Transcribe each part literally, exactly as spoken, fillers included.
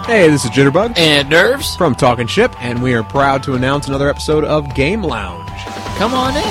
Hey, this is Jitterbug And Nerves. from Talking Ship, and we are proud to announce another episode of Game Lounge. Come on in.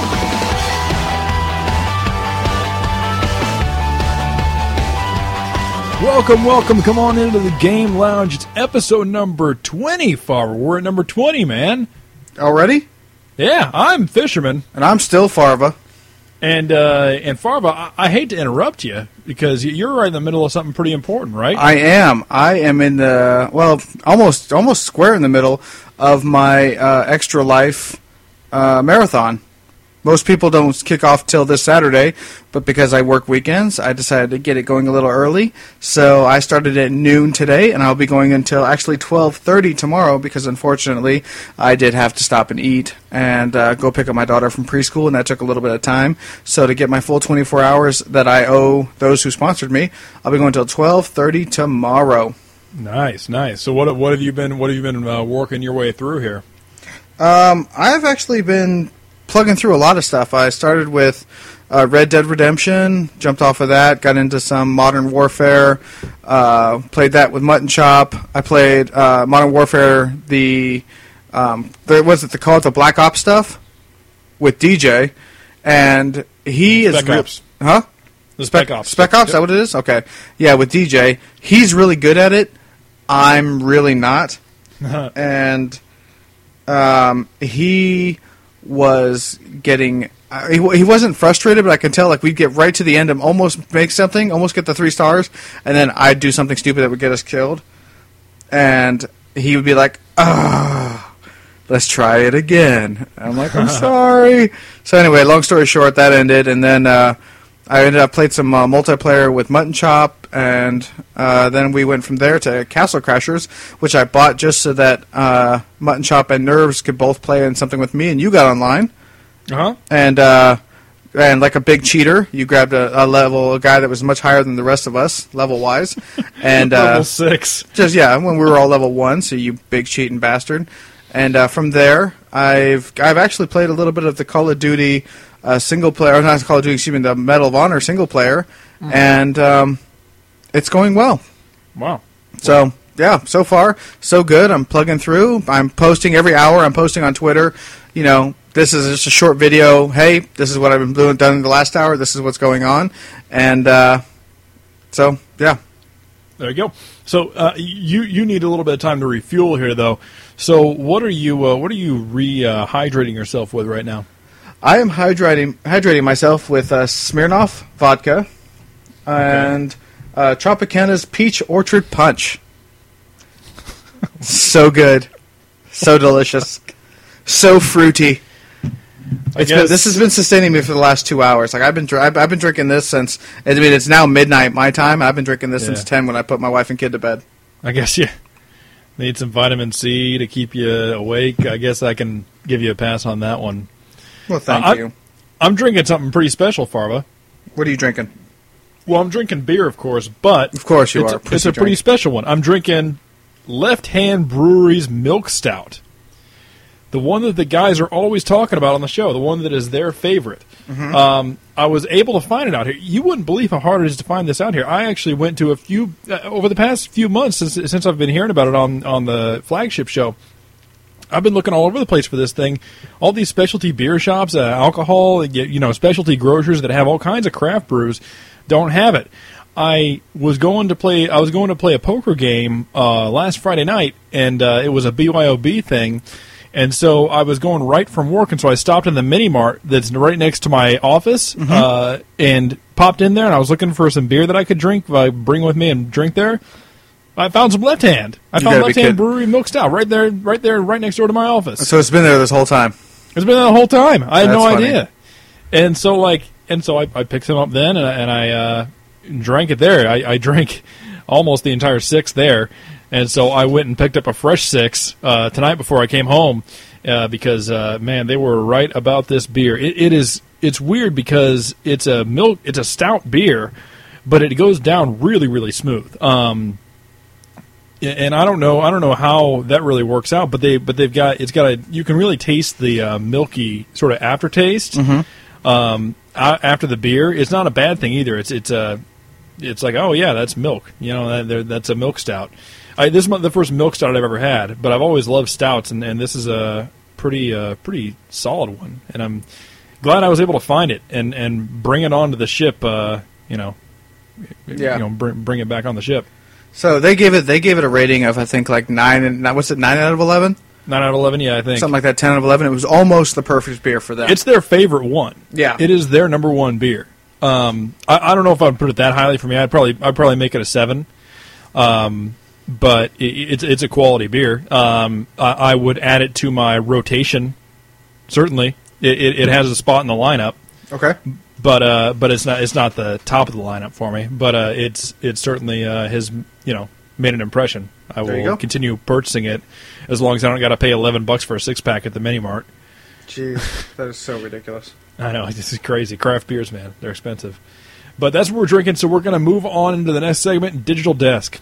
Welcome, welcome. Come on into the Game Lounge. It's episode number twenty, Farver. We're at number twenty, man. Already? Yeah, I'm Fisherman. And I'm still Farva. And, uh, and Farva, I, I hate to interrupt you because you're right in the middle of something pretty important, right? I am. I am in the, well, almost almost square in the middle of my uh, Extra Life uh, marathon. Most people don't kick off till this Saturday, but because I work weekends, I decided to get it going a little early. So I started at noon today, and I'll be going until actually twelve thirty tomorrow because, unfortunately, I did have to stop and eat and uh, go pick up my daughter from preschool, and that took a little bit of time. So to get my full twenty-four hours that I owe those who sponsored me, I'll be going until twelve thirty tomorrow. Nice, nice. So what what have you been what have you been uh, working your way through here? Um, I've actually been plugging through a lot of stuff. I started with uh, Red Dead Redemption, jumped off of that, got into some Modern Warfare, uh, played that with Mutton Chop. I played uh, Modern Warfare, the, um, the was it the call it the Black Ops stuff with D J, and he Spec is re- Ops. huh? The Spec Ops. Spec Ops, is Yep. that what it is? Okay. Yeah, with D J. He's really good at it. I'm really not. and um, he was getting... Uh, he, he wasn't frustrated, but I can tell like we'd get right to the end and almost make something, almost get the three stars, and then I'd do something stupid that would get us killed. And he would be like, ah, let's try it again. And I'm like, I'm sorry. So anyway, long story short, that ended, and then... Uh, I ended up played some uh, multiplayer with Mutton Chop, and uh, then we went from there to Castle Crashers, which I bought just so that uh, Mutton Chop and Nerves could both play in something with me, and you got online. Uh-huh. And uh, and like a big cheater, you grabbed a, a level, a guy that was much higher than the rest of us, level-wise. And uh, Level six. Just, yeah, when we were all level one, so you big cheating bastard. And uh, from there, I've I've actually played a little bit of the Call of Duty uh, single player, or not Call of Duty, excuse me, the Medal of Honor single player, mm-hmm. and um, it's going well. Wow. So, yeah, so far, so good. I'm plugging through. I'm posting every hour. I'm posting on Twitter. You know, this is just a short video. Hey, this is what I've been doing done in the last hour. This is what's going on. And uh, so, yeah. There you go. So uh, you you need a little bit of time to refuel here, though. So what are you uh, what are you rehydrating uh, yourself with right now? I am hydrating hydrating myself with uh, Smirnoff vodka and okay. uh, Tropicana's Peach Orchard Punch. So good, so delicious, so fruity. It's been, this has been sustaining me for the last two hours. Like I've been, I've, I've been drinking this since. I mean, it's now midnight my time. I've been drinking this yeah. since ten when I put my wife and kid to bed. I guess you need some vitamin C to keep you awake. I guess I can give you a pass on that one. Well, thank uh, you. I'm, I'm drinking something pretty special, Farva. What are you drinking? Well, I'm drinking beer, of course, but of course you it's, are. A, it's a pretty drink. special one. I'm drinking Left Hand Brewery's Milk Stout. The one that the guys are always talking about on the show, the one that is their favorite. Mm-hmm. Um, I was able to find it out here. You wouldn't believe how hard it is to find this out here. I actually went to a few, uh, over the past few months, since, since I've been hearing about it on, on the flagship show, I've been looking all over the place for this thing. All these specialty beer shops, uh, alcohol, you know, specialty grocers that have all kinds of craft brews don't have it. I was going to play. I was going to play a poker game uh, last Friday night, and uh, it was a B Y O B thing. And so I was going right from work, and so I stopped in the mini mart that's right next to my office, mm-hmm. uh, and popped in there, and I was looking for some beer that I could drink, uh, bring with me and drink there. I found some Left Hand. I found Left Hand Brewery Milk Stout right there, right there, right next door to my office. So it's been there this whole time. It's been there the whole time. I had That's no funny. idea. And so, like, and so I, I picked some up then, and I, and I uh, drank it there. I, I drank almost the entire six there. And so I went and picked up a fresh six uh, tonight before I came home uh, because, uh, man, they were right about this beer. It, it is it's weird because it's a milk, it's a stout beer, but it goes down really, really smooth. Um, and I don't know, I don't know how that really works out, but they but they've got it's got a you can really taste the uh, milky sort of aftertaste mm-hmm. um, after the beer. It's not a bad thing either. It's it's a it's like, oh yeah, that's milk. You know, that, that's a milk stout. I, this is my- the first milk stout I've ever had, but I've always loved stouts, and, and this is a pretty uh, pretty solid one. And I'm glad I was able to find it and, and bring it onto the ship. Uh, you know, Yeah. you know, bring, bring it back on the ship. So they gave it they gave it a rating of I think like nine and what's it nine out of eleven? Nine out of eleven, yeah, I think Something like that, ten out of eleven. It was almost the perfect beer for them. it's their favorite one. Yeah. it is their number one beer. Um, I, I don't know if I'd put it that highly for me. I'd probably I'd probably make it a seven. Um, but it, it's it's a quality beer. Um, I, I would add it to my rotation. Certainly, it, it, it has a spot in the lineup. Okay. But uh, but it's not it's not the top of the lineup for me. But uh, it's it certainly uh, has you know made an impression. I There you will go. continue purchasing it as long as I don't got to pay eleven bucks for a six pack at the mini mart. Jeez, that is so ridiculous. I know, this is crazy. Craft beers, man, they're expensive. But that's what we're drinking. So we're going to move on into the next segment, Digital Desk.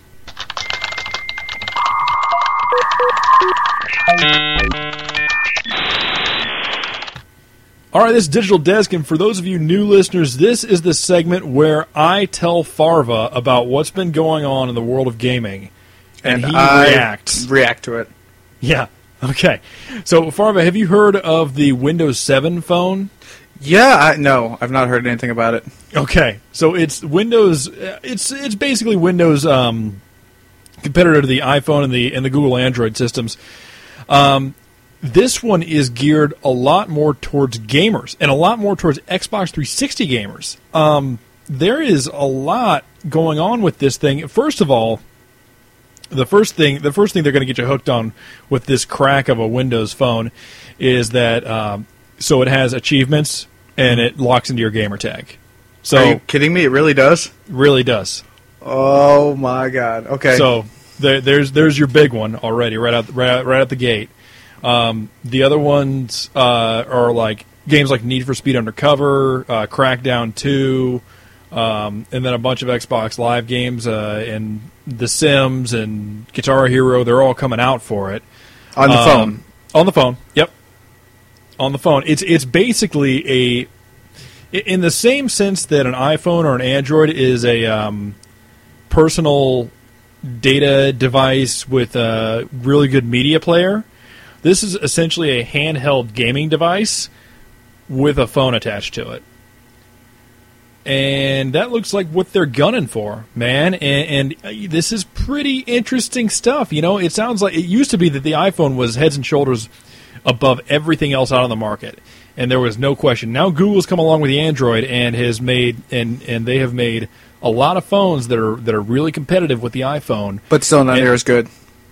All right, this is Digital Desk, and for those of you new listeners, this is the segment where I tell Farva about what's been going on in the world of gaming, and, And he I reacts. React to it. Yeah, okay. So, Farva, have you heard of the Windows seven phone? Yeah, I, no, I've not heard anything about it. Okay, so it's Windows. It's it's basically Windows um, competitor to the iPhone and the and the Google Android systems. Um, this one is geared a lot more towards gamers and a lot more towards Xbox three sixty gamers. Um, there is a lot going on with this thing. First of all, the first thing the first thing they're going to get you hooked on with this crack of a Windows phone is that um, so it has achievements and it locks into your gamer tag. So Are you kidding me? It really does? really does. Oh, my God. Okay. So there, there's there's your big one already right out right out, right out the gate. Um, the other ones uh, are like games like Need for Speed Undercover, uh, Crackdown two, um, and then a bunch of Xbox Live games uh, and The Sims and Guitar Hero. They're all coming out for it On the Um, phone. On the phone. Yep. On the phone. It's it's basically a in the same sense that an iPhone or an Android is a um, personal data device with a really good media player. This is essentially a handheld gaming device with a phone attached to it. And that looks like what they're gunning for, man. And, and this is pretty interesting stuff. You know, it sounds like it used to be that the iPhone was heads and shoulders above everything else out on the market, and there was no question. Now Google's come along with the Android and has made and and they have made a lot of phones that are that are really competitive with the iPhone. But still not and- near as good.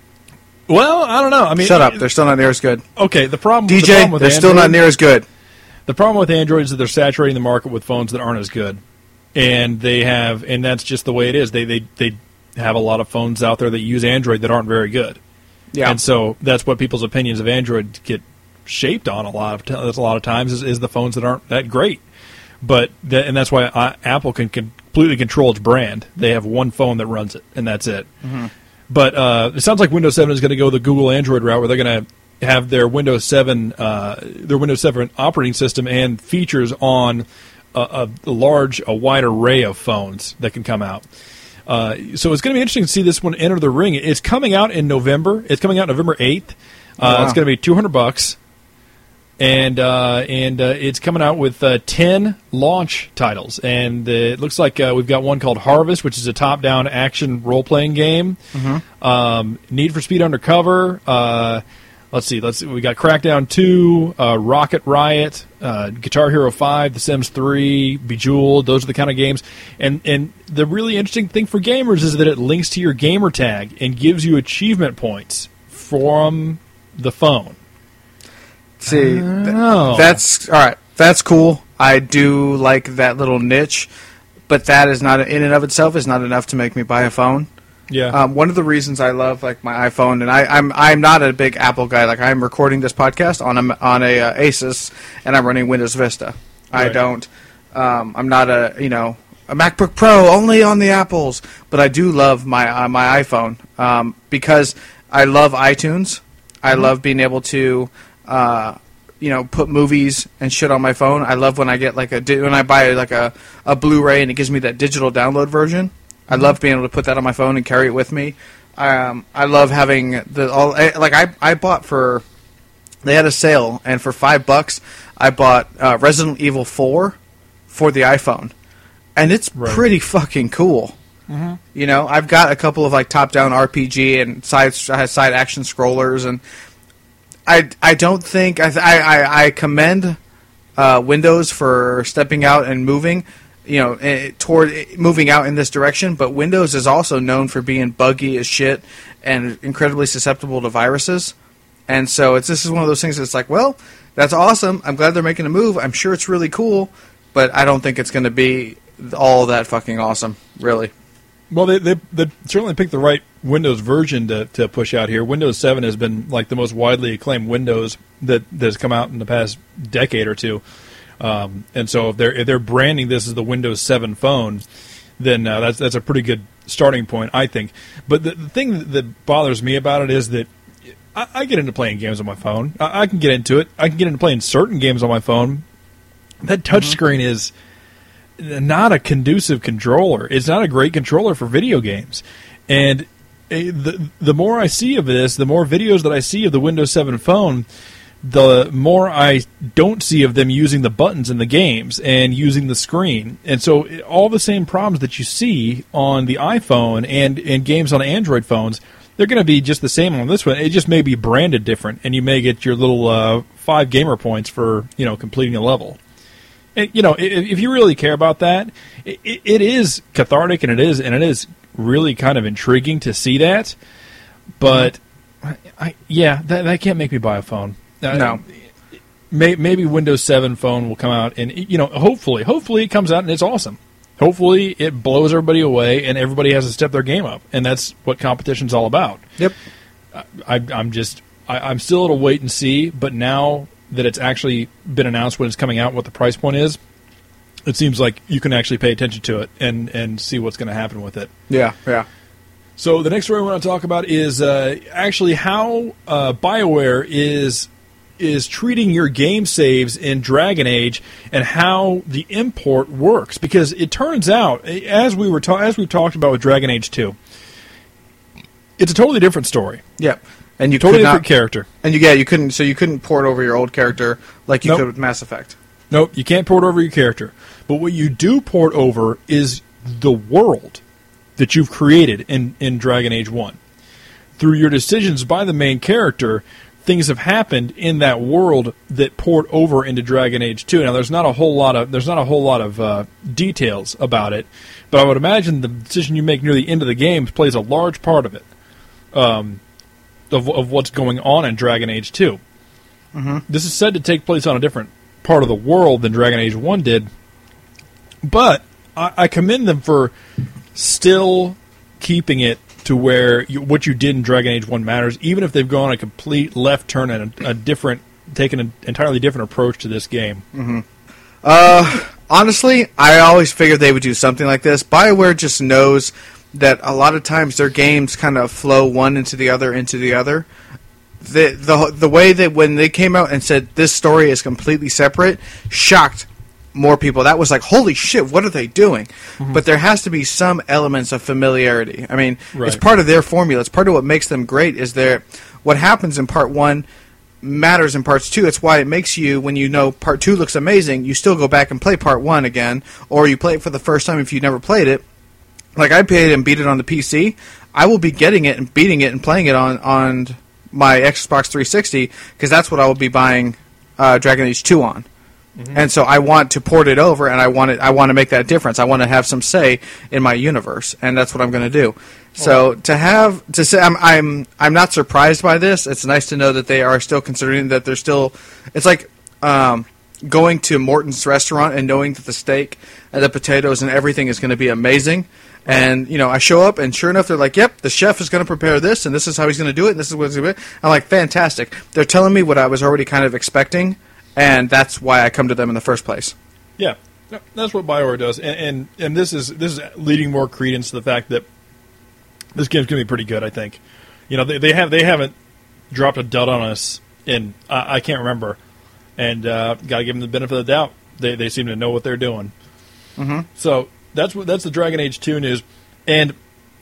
Well, I don't know. I mean, Shut up. They're still not near as good. okay. The problem, D the J, problem with they're still Android- not near as good. The problem with Android is that they're saturating the market with phones that aren't as good, and they have, and that's just the way it is. They they they have a lot of phones out there that use Android that aren't very good, Yeah. and so that's what people's opinions of Android get shaped on a lot of t- a lot of times is, is the phones that aren't that great. But that, and that's why I, Apple can completely control its brand. They have one phone that runs it, and that's it. Mm-hmm. But uh, it sounds like Windows seven is going to go the Google Android route, where they're going to have their Windows seven, uh, their Windows seven operating system and features on a, a large, a wide array of phones that can come out. Uh, so it's going to be interesting to see this one enter the ring. It's coming out in November. It's coming out November eighth. Uh, Wow. It's going to be two hundred bucks. And uh, and uh, it's coming out with uh, ten launch titles, and uh, it looks like uh, we've got one called Harvest, which is a top-down action role-playing game. Mm-hmm. Um, Need for Speed Undercover. Uh, let's see, let's see, we got Crackdown two, uh, Rocket Riot, uh, Guitar Hero five, The Sims three, Bejeweled. Those are the kind of games. And and the really interesting thing for gamers is that it links to your gamer tag and gives you achievement points from the phone. See, th- Oh. that's all right. That's cool. I do like that little niche, but that is not in and of itself is not enough to make me buy a phone. Yeah. Um, one of the reasons I love like my iPhone, and I, I'm I'm not a big Apple guy. Like I'm recording this podcast on a on a uh, Asus, and I'm running Windows Vista. I Right. don't. Um, I'm not a you know a MacBook Pro only on the Apples, but I do love my uh, my iPhone um, because I love iTunes. I love being able to. Uh, you know, put movies and shit on my phone. I love when I get like a di- when I buy like a, a Blu-ray and it gives me that digital download version. I love being able to put that on my phone and carry it with me. Um, I love having the all. I, like I, I bought for. They had a sale, and for five bucks, I bought uh, Resident Evil four for the iPhone, and it's Right. pretty fucking cool. Mm-hmm. You know, I've got a couple of like top-down R P G and side side action scrollers, and I I don't think I I, I commend uh, Windows for stepping out and moving, you know, eh, toward moving out in this direction. But Windows is also known for being buggy as shit and incredibly susceptible to viruses. And so it's this is one of those things that's like, well, that's awesome. I'm glad they're making a move. I'm sure it's really cool, but I don't think it's going to be all that fucking awesome, really. Well, they, they they certainly picked the right Windows version to, to push out here. Windows seven has been like the most widely acclaimed Windows that, that has come out in the past decade or two. Um, and so if they're if they're branding this as the Windows seven phone, then uh, that's that's a pretty good starting point, I think. But the, the thing that bothers me about it is that I, I get into playing games on my phone. I, I can get into it. I can get into playing certain games on my phone. That touchscreen mm-hmm. is not a conducive controller. It's not a great controller for video games. And the the more I see of this, the more videos that I see of the Windows seven phone, the more I don't see of them using the buttons in the games and using the screen. And so all the same problems that you see on the iPhone and, and games on Android phones, they're going to be just the same on this one. It just may be branded different, and you may get your little uh, five gamer points for, you know, completing a level. And, you know, if, if you really care about that, it, it is cathartic, and it is and it is really kind of intriguing to see that. But I, I, yeah, that that can't make me buy a phone. Uh, No. May, maybe Windows seven phone will come out, and you know, hopefully, hopefully it comes out and it's awesome. Hopefully it blows everybody away, and everybody has to step their game up, and that's what competition's all about. Yep. I, I'm just, I, I'm still at a wait and see, but now that it's actually been announced when it's coming out, what the price point is, it seems like you can actually pay attention to it and, and see what's going to happen with it. Yeah, yeah. So the next story I want to talk about is uh, actually how uh, BioWare is is treating your game saves in Dragon Age and how the import works. Because it turns out, as we were ta- as we've talked about with Dragon Age two, it's a totally different story. Yep. And you Totally could different not, character. And you yeah, you couldn't so you couldn't port over your old character like you Nope. could with Mass Effect. Nope, you can't port over your character. But what you do port over is the world that you've created in, in Dragon Age one. Through your decisions by the main character, things have happened in that world that port over into Dragon Age two. Now, there's not a whole lot of there's not a whole lot of uh, details about it, but I would imagine the decision you make near the end of the game plays a large part of it, um, of, of what's going on in Dragon Age two. Mm-hmm. This is said to take place on a different part of the world than Dragon Age one did, but I, I commend them for still keeping it to where you, what you did in Dragon Age one matters, even if they've gone a complete left turn and a, a different, taken an entirely different approach to this game. Mm-hmm. Uh, honestly, I always figured they would do something like this. BioWare just knows that a lot of times their games kind of flow one into the other into the other. The the the way that when they came out and said this story is completely separate, shocked more people. That was like, holy shit, what are they doing? Mm-hmm. But there has to be some elements of familiarity. I mean, Right. It's part of their formula. It's part of what makes them great is their what happens in part one matters in parts two. It's why it makes you, when you know part two looks amazing, you still go back and play part one again, or you play it for the first time if you never played it. Like I played it and beat it on the P C. I will be getting it and beating it and playing it on, on my Xbox three sixty because that's what I will be buying uh, Dragon Age two on. Mm-hmm. And so I want to port it over, and I want it, I want to make that difference. I want to have some say in my universe, and that's what I'm going to do. So to have to say, I'm I'm I'm not surprised by this. It's nice to know that they are still considering that they're still. It's like um, going to Morton's restaurant and knowing that the steak and the potatoes and everything is going to be amazing. And you know, I show up, and sure enough, they're like, "Yep, the chef is going to prepare this, and this is how he's going to do it, and this is what he's going to do." I'm like, "Fantastic!" They're telling me what I was already kind of expecting. And that's why I come to them in the first place. Yeah, that's what BioWare does, and and, and this is this is leading more credence to the fact that this game's going to be pretty good. I think, you know, they they have they haven't dropped a dud on us in uh, I can't remember, and uh, got to give them the benefit of the doubt. They they seem to know what they're doing. Mm-hmm. So that's what that's the Dragon Age two news, and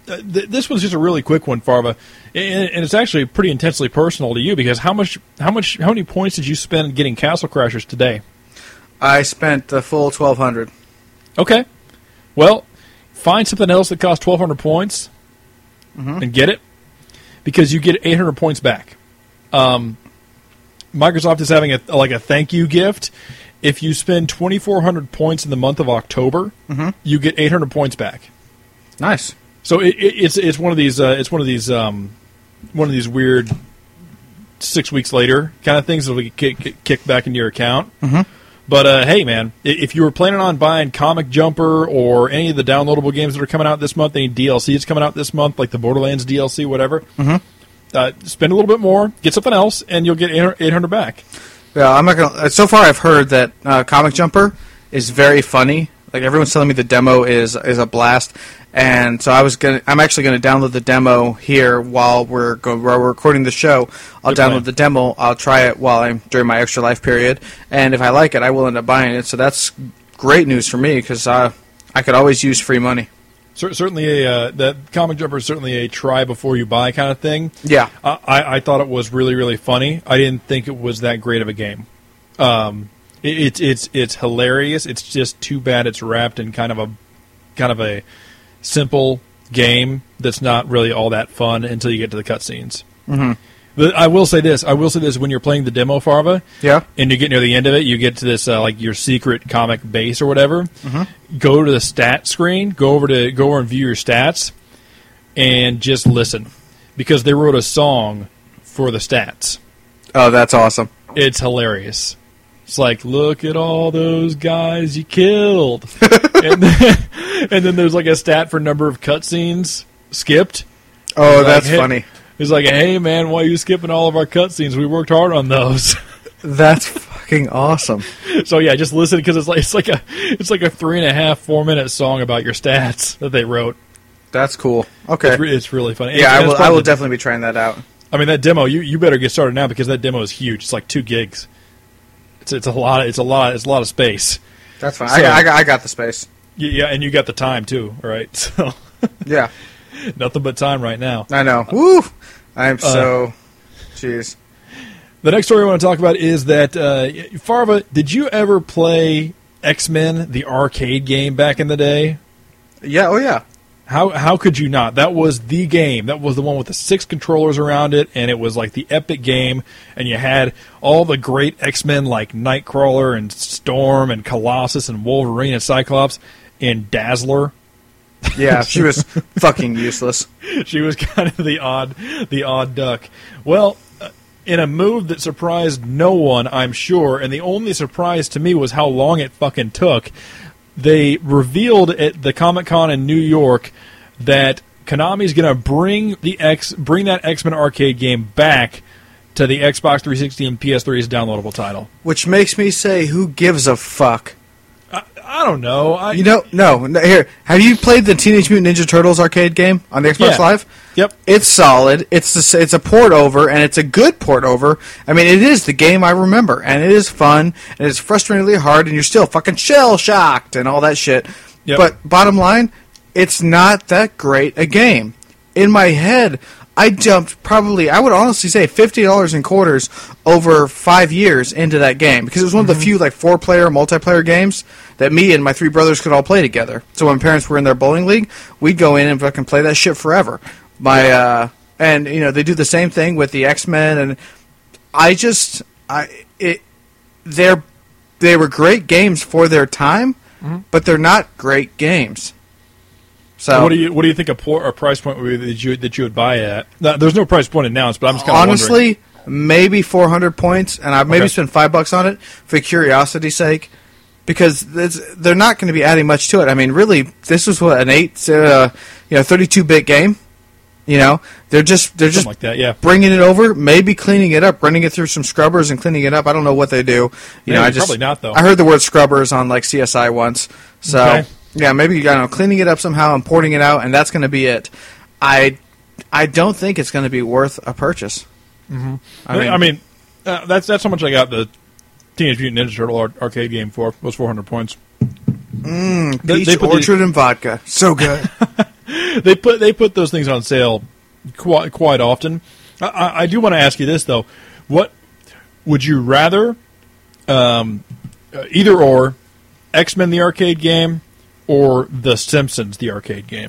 uh, th- this was just a really quick one, Farva, and, and it's actually pretty intensely personal to you because how much, how much, how many points did you spend getting Castle Crashers today? I spent the full twelve hundred. Okay, well, find something else that costs twelve hundred points mm-hmm. and get it because you get eight hundred points back. Um, Microsoft is having a like a thank you gift. If you spend twenty-four hundred points in the month of October, mm-hmm. you get eight hundred points back. Nice. So it, it, it's it's one of these uh, it's one of these um, one of these weird six weeks later kind of things that will get kick, kicked back into your account. Mm-hmm. But uh, hey, man, if you were planning on buying Comic Jumper or any of the downloadable games that are coming out this month, any D L C that's coming out this month, like the Borderlands D L C, whatever, mm-hmm. uh, spend a little bit more, get something else, and you'll get eight hundred back. Yeah, I'm not gonna. So far, I've heard that uh, Comic Jumper is very funny. Like everyone's telling me, the demo is is a blast, and so I was gonna. I'm actually gonna download the demo here while we're go, while we're recording the show. I'll Good download plan. the demo. I'll try it while I'm during my extra life period, and if I like it, I will end up buying it. So that's great news for me because uh, I could always use free money. Cer- Certainly, a uh, that Comic Jumper is certainly a try before you buy kind of thing. Yeah. I, I, I thought it was really, really funny. I didn't think it was that great of a game. Um, it, it's it's it's hilarious. It's just too bad it's wrapped in kind of a kind of a simple game that's not really all that fun until you get to the cutscenes. Mm-hmm. But I will say this. I will say this: when you're playing the demo, Farva, Yeah. and you get near the end of it, you get to this uh, like your secret comic base or whatever. Mm-hmm. Go to the stat screen. Go over to go over and view your stats, and just listen, because they wrote a song for the stats. Oh, that's awesome. It's hilarious. It's like, look at all those guys you killed, and then, and then there's like a stat for number of cutscenes skipped. Oh, Like, that's hey- funny. He's like, hey, man, why are you skipping all of our cutscenes? We worked hard on those. That's fucking awesome. So, yeah, just listen, because it's like, it's, like a, it's like a three and a half, four-minute song about your stats that they wrote. That's cool. Okay. It's, re- it's really funny. Yeah, And I it's will. I probably will the- definitely be trying that out. I mean, that demo, you, you better get started now, because that demo is huge. It's like two gigs. It's it's a lot. It's a lot. It's a lot of space. That's fine. So- I, got, I, got, I got the space. Y- Yeah, and you got the time, too, all right? So, Yeah, nothing but time right now. I know. Woo! I'm so... Jeez. The next story I want to talk about is that, uh, Farva, did you ever play X-Men, the arcade game back in the day? Yeah, oh yeah. How how could you not? That was the game. That was the one with the six controllers around it, and it was like the epic game, and you had all the great X-Men like Nightcrawler and Storm and Colossus and Wolverine and Cyclops and Dazzler. Yeah, she was fucking useless. She was kind of the odd the odd duck. Well, uh, in a move that surprised no one, I'm sure, and the only surprise to me was how long it fucking took. They revealed at the Comic-Con in New York that Konami's going to bring the X bring that X-Men arcade game back to the Xbox three sixty and P S three as a downloadable title. Which makes me say, who gives a fuck? I, I don't know. I, You know, no, no. Here, have you played the Teenage Mutant Ninja Turtles arcade game on the Xbox Yeah. Live? Yep. It's solid. It's a, it's a port over, and it's a good port over. I mean, it is the game I remember, and it is fun, and it's frustratingly hard, and you're still fucking shell shocked and all that shit. Yep. But bottom line, it's not that great a game. In my head, I jumped probably, I would honestly say, fifty dollars in quarters over five years into that game, because it was one of the few like four-player multiplayer games that me and my three brothers could all play together. So when parents were in their bowling league, we'd go in and fucking play that shit forever. My uh, and you know they do the same thing with the X-Men, and I just I it they're they were great games for their time, Mm-hmm. but they're not great games. So what do you what do you think a, por- a price point would be that you that you would buy at? Now, there's no price point announced, but I'm just kind of honestly, maybe four hundred points, and I've maybe Okay. spent five bucks on it for curiosity's sake, because it's, they're not going to be adding much to it. I mean, really, this is what an eight, uh, you know, thirty-two bit game. You know, they're just they're just something like that. Yeah. bringing it over, maybe cleaning it up, running it through some scrubbers and cleaning it up. I don't know what they do. You know, Maybe, I just probably not, though. I heard the word scrubbers on like C S I once. So Okay. yeah, maybe you got know cleaning it up somehow and porting it out, and that's going to be it. I I don't think it's going to be worth a purchase. Mm-hmm. I mean, I mean uh, that's that's how much I got the Teenage Mutant Ninja Turtle ar- arcade game for. Was four hundred points. mm, They- peach they put the- orchard and vodka, so good. they put they put those things on sale quite quite often. I, I, I do want to ask you this though: what would you rather, um, either or, X-Men the arcade game or The Simpsons the arcade game?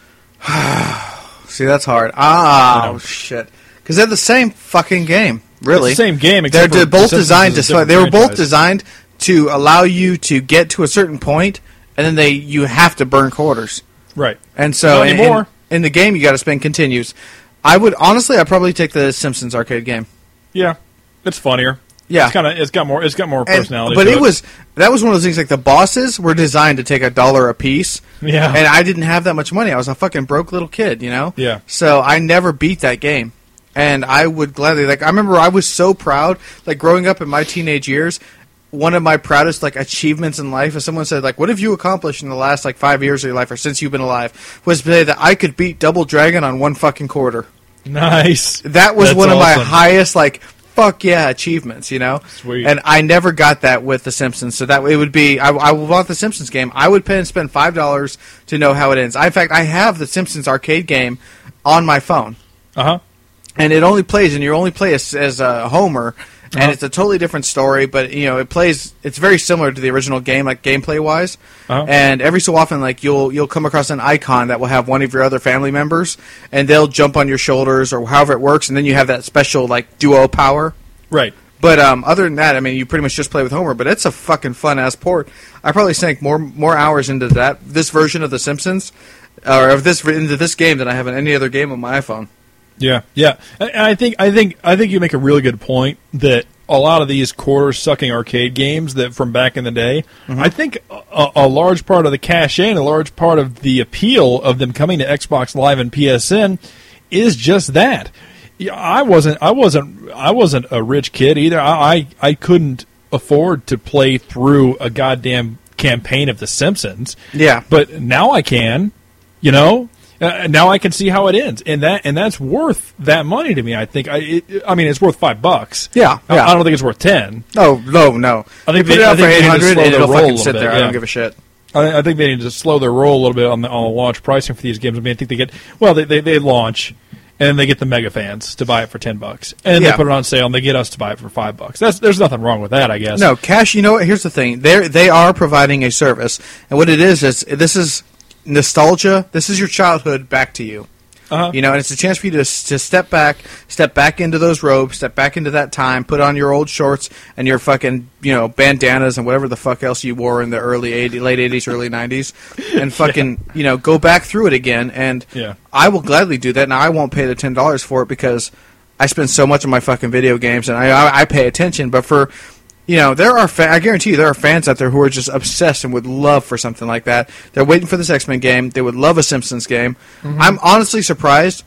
See, that's hard. Ah, oh, shit. Because they're the same fucking game, really. It's the same game. They're Except both the designed to. to. They were both designed to allow you to get to a certain point, and then they you have to burn quarters. Right. And so Not in, anymore. in, in the game, you got to spend continues. I would honestly, I'd probably take the Simpsons arcade game. Yeah, it's funnier. Yeah, it's kind of it's got more it's got more personality. And, but to it, it was that was one of those things like the bosses were designed to take a dollar a piece. Yeah, and I didn't have that much money. I was a fucking broke little kid, you know. Yeah. So I never beat that game, and I would gladly like. I remember I was so proud, like growing up in my teenage years. One of my proudest like achievements in life, if someone said like, "What have you accomplished in the last like five years of your life, or since you've been alive?" was to say that I could beat Double Dragon on one fucking quarter. Nice. That was That's one of awesome. my highest like. Fuck yeah, achievements, you know? Sweet. And I never got that with The Simpsons, so that it would be, I, I would want The Simpsons game. I would pay and spend five dollars to know how it ends. I, in fact, I have The Simpsons arcade game on my phone. Uh-huh. And it only plays, and you only play as, as a Homer, and Uh-huh. it's a totally different story, but, you know, it plays, it's very similar to the original game, like gameplay-wise. Uh-huh. And every so often, like, you'll you'll come across an icon that will have one of your other family members, and they'll jump on your shoulders, or however it works, and then you have that special, like, duo power. Right. But um, other than that, I mean, you pretty much just play with Homer. But it's a fucking fun-ass port. I probably sank more more hours into that this version of The Simpsons, or of this into this game than I have in any other game on my iPhone. Yeah, yeah. And I think I think I think you make a really good point that a lot of these quarter-sucking arcade games that from back in the day, mm-hmm. I think a, a large part of the cachet and a large part of the appeal of them coming to Xbox Live and P S N is just that. Yeah, I wasn't I wasn't I wasn't a rich kid either. I, I I couldn't afford to play through a goddamn campaign of The Simpsons. Yeah, but now I can. You know. Uh, now I can see how it ends, and that and that's worth that money to me. I think. I it, I mean, it's worth five bucks. Yeah, I, yeah. I don't think it's worth ten. No, no, no. I think you they, put it out I think for eight they need to hundred, slow and their it'll roll a fucking little sit bit, there. yeah. I don't give a shit. I, I think they need to slow their roll a little bit on the on the launch pricing for these games. I mean, I think they get well, they they, they launch, and then they get the mega fans to buy it for ten bucks, and then Yeah. they put it on sale, and they get us to buy it for five bucks. That's there's nothing wrong with that, I guess. No, Cash. You know what? Here's the thing. They they are providing a service, and what it is is this is nostalgia. This is your childhood back to you. Uh-huh. You know, and it's a chance for you to to step back, step back into those robes, step back into that time, put on your old shorts and your fucking, you know, bandanas and whatever the fuck else you wore in the early eighties, late eighties, early nineties, and fucking, yeah. you know, go back through it again. And yeah. I will gladly do that. Now, I won't pay the ten dollars for it because I spend so much on my fucking video games, and I I, I pay attention. But for You know, there are, fa- I guarantee you, there are fans out there who are just obsessed and would love for something like that. They're waiting for this X-Men game. They would love a Simpsons game. Mm-hmm. I'm honestly surprised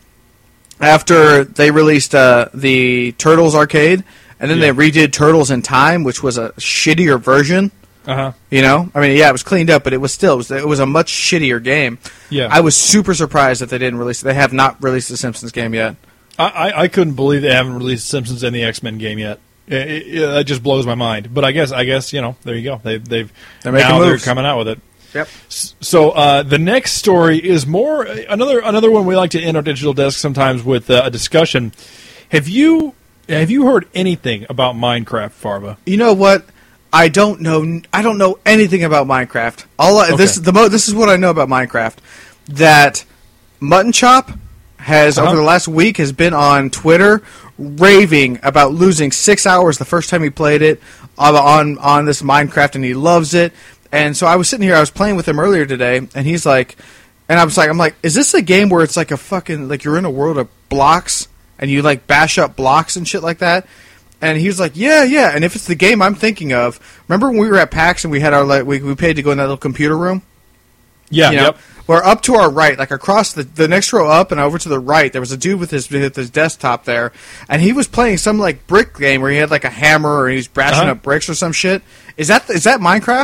after they released uh, the Turtles arcade, and then yeah. they redid Turtles in Time, which was a shittier version. Uh-huh. You know? I mean, yeah, it was cleaned up, but it was still, it was, it was a much shittier game. Yeah. I was super surprised that they didn't release it. They have not released the Simpsons game yet. I, I, I couldn't believe they haven't released Simpsons and the X-Men game yet. It, it, it, that just blows my mind. But I guess, I guess you know, there you go. They, they've they're making now moves. They're coming out with it. Yep. So uh, the next story is more another another one we like to end our digital desk sometimes with uh, a discussion. Have you have you heard anything about Minecraft, Farva? You know what? I don't know. I don't know anything about Minecraft. All I, Okay. this the mo- this is what I know about Minecraft. That Mutton Chop has Uh-huh. over the last week has been on Twitter raving about losing six hours the first time he played it uh, on on this Minecraft, and he loves it. And so I was sitting here, I was playing with him earlier today, and he's like, and I was like, I'm like, is this a game where it's like a fucking like you're in a world of blocks and you like bash up blocks and shit like that? And he was like, yeah, yeah. And if it's the game I'm thinking of, remember when we were at PAX and we had our like we we paid to go in that little computer room? Yeah. You know, Yep. where up to our right, like across the the next row up and over to the right, there was a dude with his with his desktop there, and he was playing some like brick game where he had like a hammer or he was bashing Uh-huh. up bricks or some shit. Is that is that Minecraft?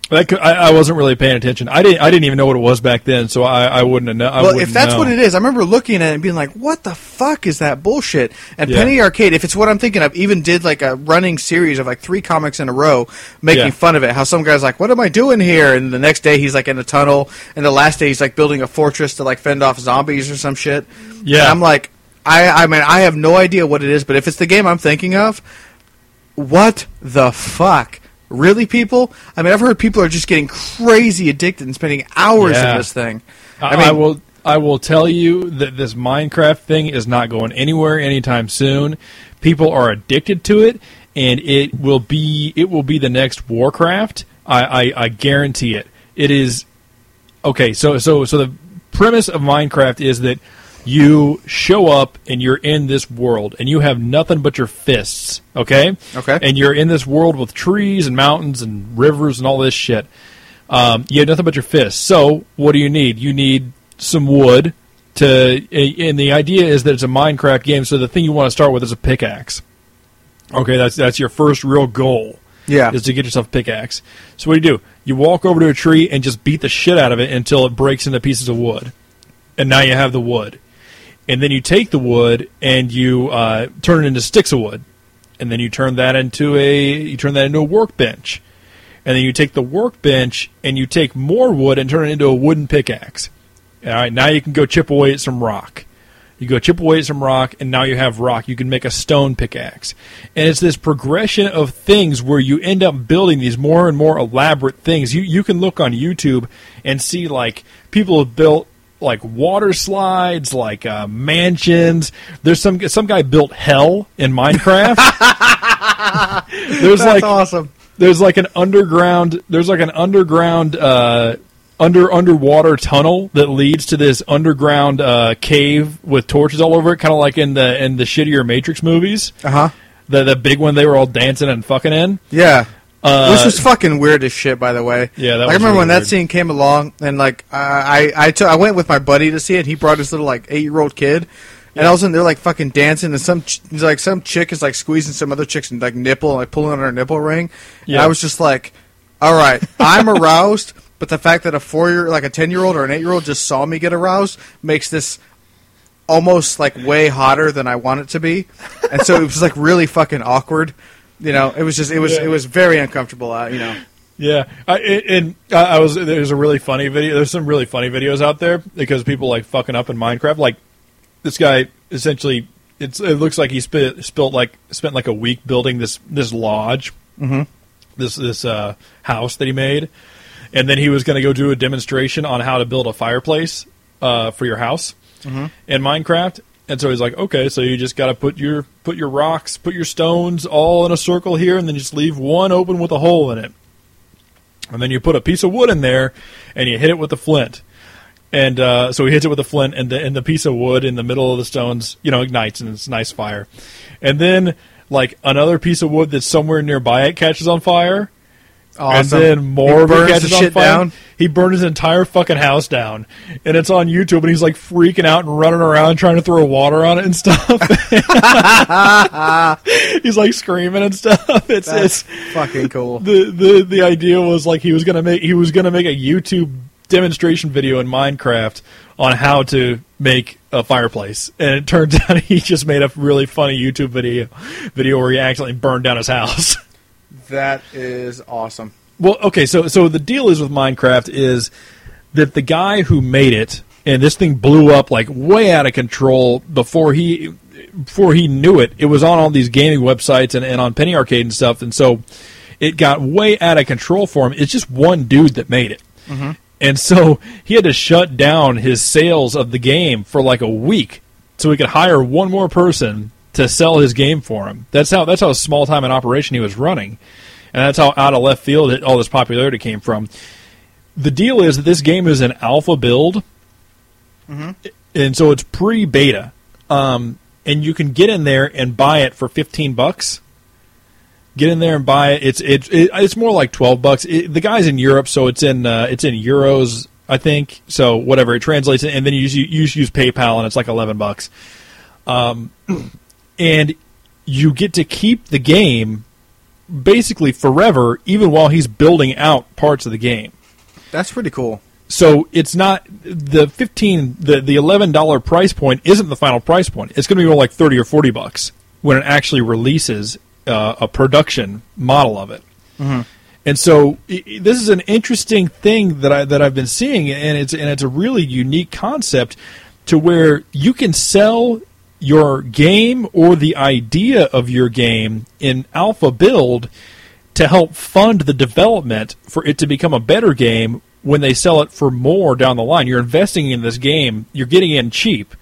That could, I, I wasn't really paying attention. I didn't. I didn't even know what it was back then, so I, I wouldn't have known. Well, if that's know. what it is, I remember looking at it and being like, "What the fuck is that bullshit?" And yeah. Penny Arcade, if it's what I'm thinking of, even did like a running series of like three comics in a row making yeah. fun of it. How some guy's like, "What am I doing here?" And the next day he's like in a tunnel, and the last day he's like building a fortress to like fend off zombies or some shit. Yeah, and I'm like, I, I mean, I have no idea what it is, but if it's the game I'm thinking of, what the fuck? Really, people? I mean, I've heard people are just getting crazy addicted and spending hours yeah. in this thing. I, mean, I will. I will tell you that this Minecraft thing is not going anywhere anytime soon. People are addicted to it, and it will be. It will be the next Warcraft. I, I, I guarantee it. It is okay. So, so, so the premise of Minecraft is that you show up and you're in this world and you have nothing but your fists, okay? Okay. And you're in this world with trees and mountains and rivers and all this shit. Um, you have nothing but your fists. So what do you need? You need some wood to, and the idea is that it's a Minecraft game, so the thing you want to start with is a pickaxe. Okay, that's that's your first real goal. Yeah. Is to get yourself a pickaxe. So what do you do? You walk over to a tree and just beat the shit out of it until it breaks into pieces of wood. And now you have the wood. And then you take the wood and you uh, turn it into sticks of wood, and then you turn that into a you turn that into a workbench, and then you take the workbench and you take more wood and turn it into a wooden pickaxe. All right, now you can go chip away at some rock. You go chip away at some rock, and now you have rock. You can make a stone pickaxe, and it's this progression of things where you end up building these more and more elaborate things. You you can look on YouTube and see like people have built like water slides, like uh, mansions. There's some some guy built hell in Minecraft. there's That's like awesome. There's like an underground. There's like an underground uh, under underwater tunnel that leads to this underground uh, cave with torches all over it, kind of like in the in the shittier Matrix movies. Uh huh. The the big one they were all dancing and fucking in. Yeah. Uh, Which was fucking weird as shit, by the way. Yeah, that I was remember really when that weird. scene came along, and like uh, I I, t- I went with my buddy to see it. He brought his little like eight year old kid, and Yeah. all of a sudden they're like fucking dancing, and some ch- like some chick is like squeezing some other chick's like nipple, and like pulling on her nipple ring. Yeah. And I was just like, all right, I'm aroused, but the fact that a four year like a ten year old or an eight year old just saw me get aroused makes this almost like way hotter than I want it to be, and so it was like really fucking awkward. You know, it was just it was Yeah. it was very uncomfortable. Uh, you know. Yeah, I, and I, I was. There's a really funny video. There's some really funny videos out there because people like fucking up in Minecraft. Like this guy, essentially, it's it looks like he spent spent like spent like a week building this this lodge, Mm-hmm. this this uh, house that he made, and then he was going to go do a demonstration on how to build a fireplace uh, for your house Mm-hmm. in Minecraft. And so he's like, okay, so you just got to put your put your rocks, put your stones all in a circle here, and then just leave one open with a hole in it. And then you put a piece of wood in there, and you hit it with the flint. And uh, so he hits it with the flint, and the, and the piece of wood in the middle of the stones, you know, ignites, and it's a nice fire. And then, like, another piece of wood that's somewhere nearby it catches on fire. Awesome. And then more He of it burns catches the on shit fire. down. He burned his entire fucking house down, and it's on YouTube. And he's like freaking out and running around trying to throw water on it and stuff. He's like screaming and stuff. It's That's it's fucking cool. the the the idea was like he was gonna make he was gonna make a YouTube demonstration video in Minecraft on how to make a fireplace, and it turns out he just made a really funny YouTube video video where he accidentally burned down his house. That is awesome. Well, okay, so so the deal is with Minecraft is that the guy who made it, and this thing blew up like way out of control before he before he knew it. It was on all these gaming websites and, and on Penny Arcade and stuff, and so it got way out of control for him. It's just one dude that made it. Mm-hmm. And so he had to shut down his sales of the game for like a week so he could hire one more person to sell his game for him. That's how that's how small time an operation he was running. And that's how out of left field it, all this popularity came from. The deal is that this game is an alpha build, Mm-hmm. and so it's pre-beta. Um, and you can get in there and buy it for fifteen bucks. Get in there and buy it. It's it's it, it's more like twelve bucks. It, the guy's in Europe, so it's in uh, it's in euros, I think. So whatever it translates, and then you use you use, use PayPal, and it's like eleven bucks. Um, and you get to keep the game basically forever, even while he's building out parts of the game. That's pretty cool. So it's not the fifteen, the the eleven dollar price point isn't the final price point. It's going to be more like thirty or forty bucks when it actually releases uh, a production model of it. Mm-hmm. And so I this is an interesting thing that I that I've been seeing, and it's and it's a really unique concept to where you can sell your game or the idea of your game in alpha build to help fund the development for it to become a better game when they sell it for more down the line. You're investing in this game, you're getting in cheap,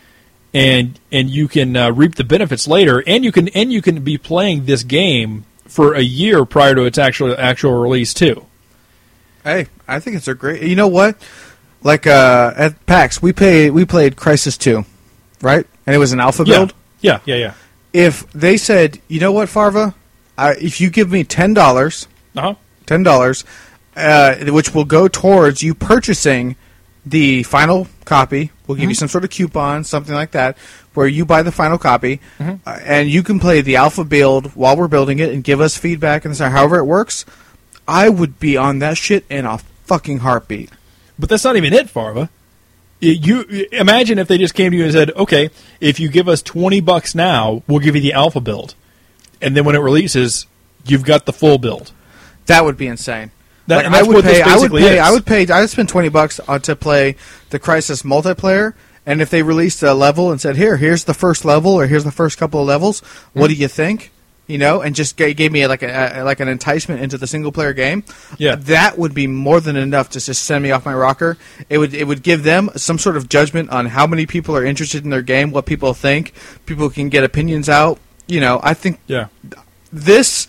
and and you can uh, reap the benefits later, and you can and you can be playing this game for a year prior to its actual actual release too. Hey, I think it's a great. You know what? Like uh, at PAX, we pay we played Crysis two, right? And it was an alpha build. Yeah, yeah, yeah. If they said, you know what, Farva, I, if you give me ten dollars, Uh-huh. ten dollars, uh, which will go towards you purchasing the final copy, we'll give Mm-hmm. you some sort of coupon, something like that, where you buy the final copy, Mm-hmm. uh, and you can play the alpha build while we're building it and give us feedback and so however it works. I would be on that shit in a fucking heartbeat. But that's not even it, Farva. You, you imagine if they just came to you and said, "Okay, if you give us twenty bucks now, we'll give you the alpha build," and then when it releases, you've got the full build. That would be insane. That, Like, and that's I would what this pay. I would basically pay. is. I would pay. I would spend twenty bucks uh, to play the Crysis multiplayer. And if they released a level and said, "Here, here's the first level, or here's the first couple of levels. What do you think?" You know, and just g- gave me like a, a like an enticement into the single player game. Yeah. that would be more than enough to just send me off my rocker. It would it would give them some sort of judgment on how many people are interested in their game, what people think. People can get opinions out. You know, I think Yeah. this.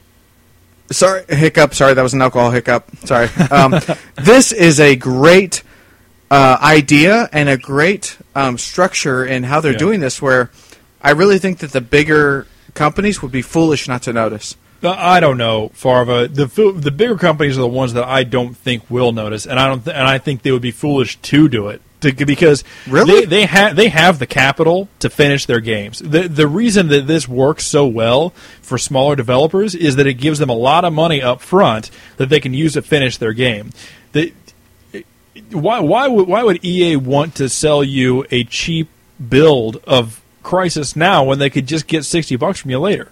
Sorry, hiccup. Sorry, that was an alcohol hiccup. Sorry. Um, this is a great uh, idea and a great um, structure in how they're Yeah. doing this. Where I really think that the bigger companies would be foolish not to notice. Uh, I don't know, Farva. The fu- the bigger companies are the ones that I don't think will notice, and I don't th- and I think they would be foolish to do it to, because Really? they they have they have the capital to finish their games. The the reason that this works so well for smaller developers is that it gives them a lot of money up front that they can use to finish their game. The, why why would why would E A want to sell you a cheap build of Crysis now when they could just get sixty bucks from you later?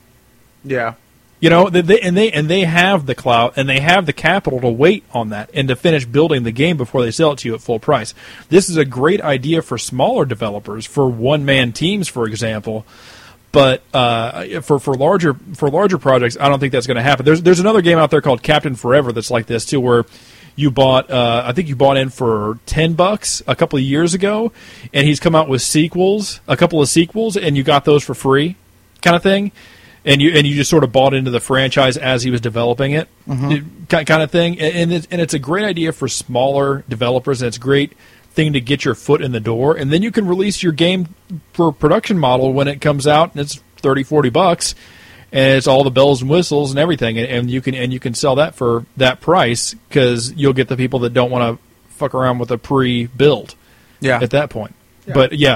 Yeah. You know, they, they, and they and they have the clout and they have the capital to wait on that and to finish building the game before they sell it to you at full price. This is a great idea for smaller developers, for one man teams, for example. But uh, for for larger for larger projects, I don't think that's going to happen. There's there's another game out there called Captain Forever that's like this too, where you bought uh, I think you bought in for ten bucks a couple of years ago, and he's come out with sequels, a couple of sequels, and you got those for free, kind of thing. And you and you just sort of bought into the franchise as he was developing it, Mm-hmm. kind kind of thing. And and it's, and it's a great idea for smaller developers, and it's a great thing to get your foot in the door. And then you can release your game for production model when it comes out, and it's thirty, forty bucks, and it's all the bells and whistles and everything. And, and you can and you can sell that for that price because you'll get the people that don't want to fuck around with a pre-build Yeah. at that point. Yeah. But yeah.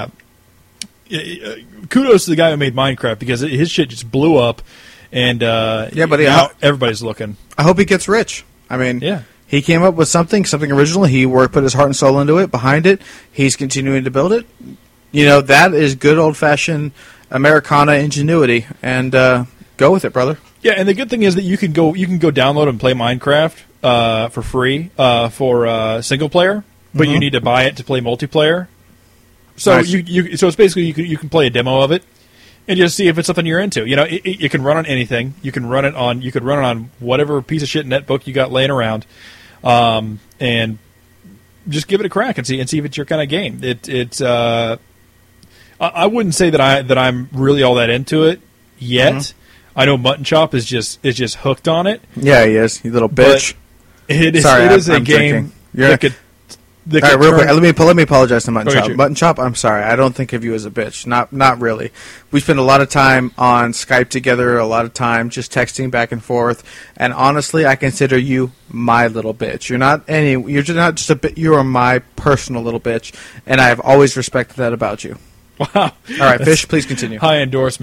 Uh, kudos to the guy who made Minecraft because his shit just blew up, and uh, Yeah, but now yeah. everybody's looking. I hope he gets rich. I mean, Yeah. he came up with something, something original. He worked, put his heart and soul into it, behind it. He's continuing to build it. You know, that is good old-fashioned Americana ingenuity, and uh, go with it, brother. Yeah, and the good thing is that you can go you can go download and play Minecraft uh, for free uh, for uh, single player, but you Mhm. need to buy it to play multiplayer. So Nice. you, you so it's basically you can you can play a demo of it and just see if it's something you're into. You know, it, it, you can run on anything. You can run it on you could run it on whatever piece of shit netbook you got laying around, um, and just give it a crack and see and see if it's your kind of game. It it's uh, I, I wouldn't say that I that I'm really all that into it yet. Mhm. I know Mutton Chop is just is just hooked on it. Yeah, he is. You little But bitch. It is Sorry, it I'm- is a I'm game drinking. You're- that could. That All could right, real turn- quick. Let me let me apologize to Mutton Go ahead, Chop. you. Mutton Chop, I'm sorry. I don't think of you as a bitch. Not not really. We spend a lot of time on Skype together. A lot of time just texting back and forth. And honestly, I consider you my little bitch. You're not any. You're just not just a bit. You are my personal little bitch, and I have always respected that about you. Wow. All right, Fish, please continue. High endorsement.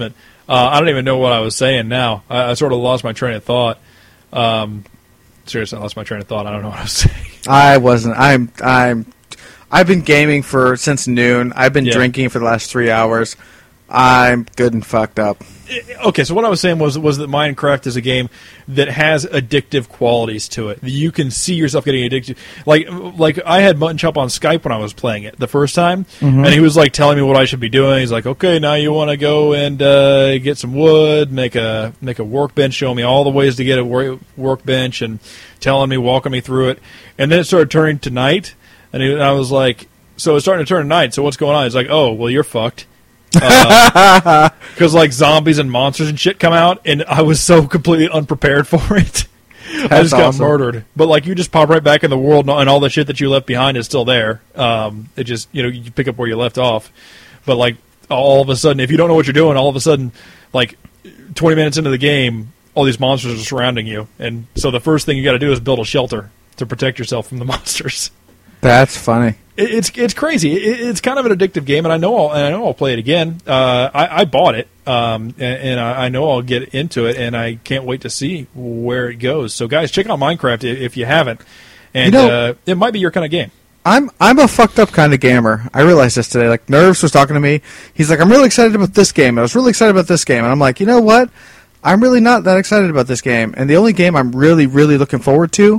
Uh, I don't even know what I was saying now. I, I sort of lost my train of thought. Um, seriously, I lost my train of thought. I don't know what I was saying. I wasn't. I'm. I'm. I've been gaming for since noon. I've been Yeah. drinking for the last three hours. I'm good and fucked up. Okay, so what I was saying was was that Minecraft is a game that has addictive qualities to it. You can see yourself getting addicted. Like like I had Mutton Chop on Skype when I was playing it the first time, Mm-hmm. and he was like telling me what I should be doing. He's like, "Okay, now you want to go and uh, get some wood, make a make a workbench, show me all the ways to get a wor- workbench, and telling me, walking me through it." And then it started turning to night, and, he, and I was like, "So it's starting to turn to night. So what's going on?" He's like, "Oh, well, you're fucked." Because like zombies and monsters and shit come out, and I was so completely unprepared for it. I That's just got awesome. murdered. But like you just pop right back in the world, and all- and all the shit that you left behind is still there. Um, it just you know you pick up where you left off. But like all of a sudden, if you don't know what you're doing, all of a sudden, like twenty minutes into the game, all these monsters are surrounding you, and so the first thing you got to do is build a shelter to protect yourself from the monsters. That's funny. It- It's it's crazy. It- It's kind of an addictive game, and I know I'll, and I know I'll play it again. Uh, I, I bought it, um, and, and I I know I'll get into it, and I can't wait to see where it goes. So, guys, check out Minecraft i- if you haven't, and You know- uh, it might be your kind of game. I'm I'm a fucked up kind of gamer. I realized this today. Like Nerves was talking to me. He's like, I'm really excited about this game. I was really excited about this game, and I'm like, you know what? I'm really not that excited about this game. And the only game I'm really really looking forward to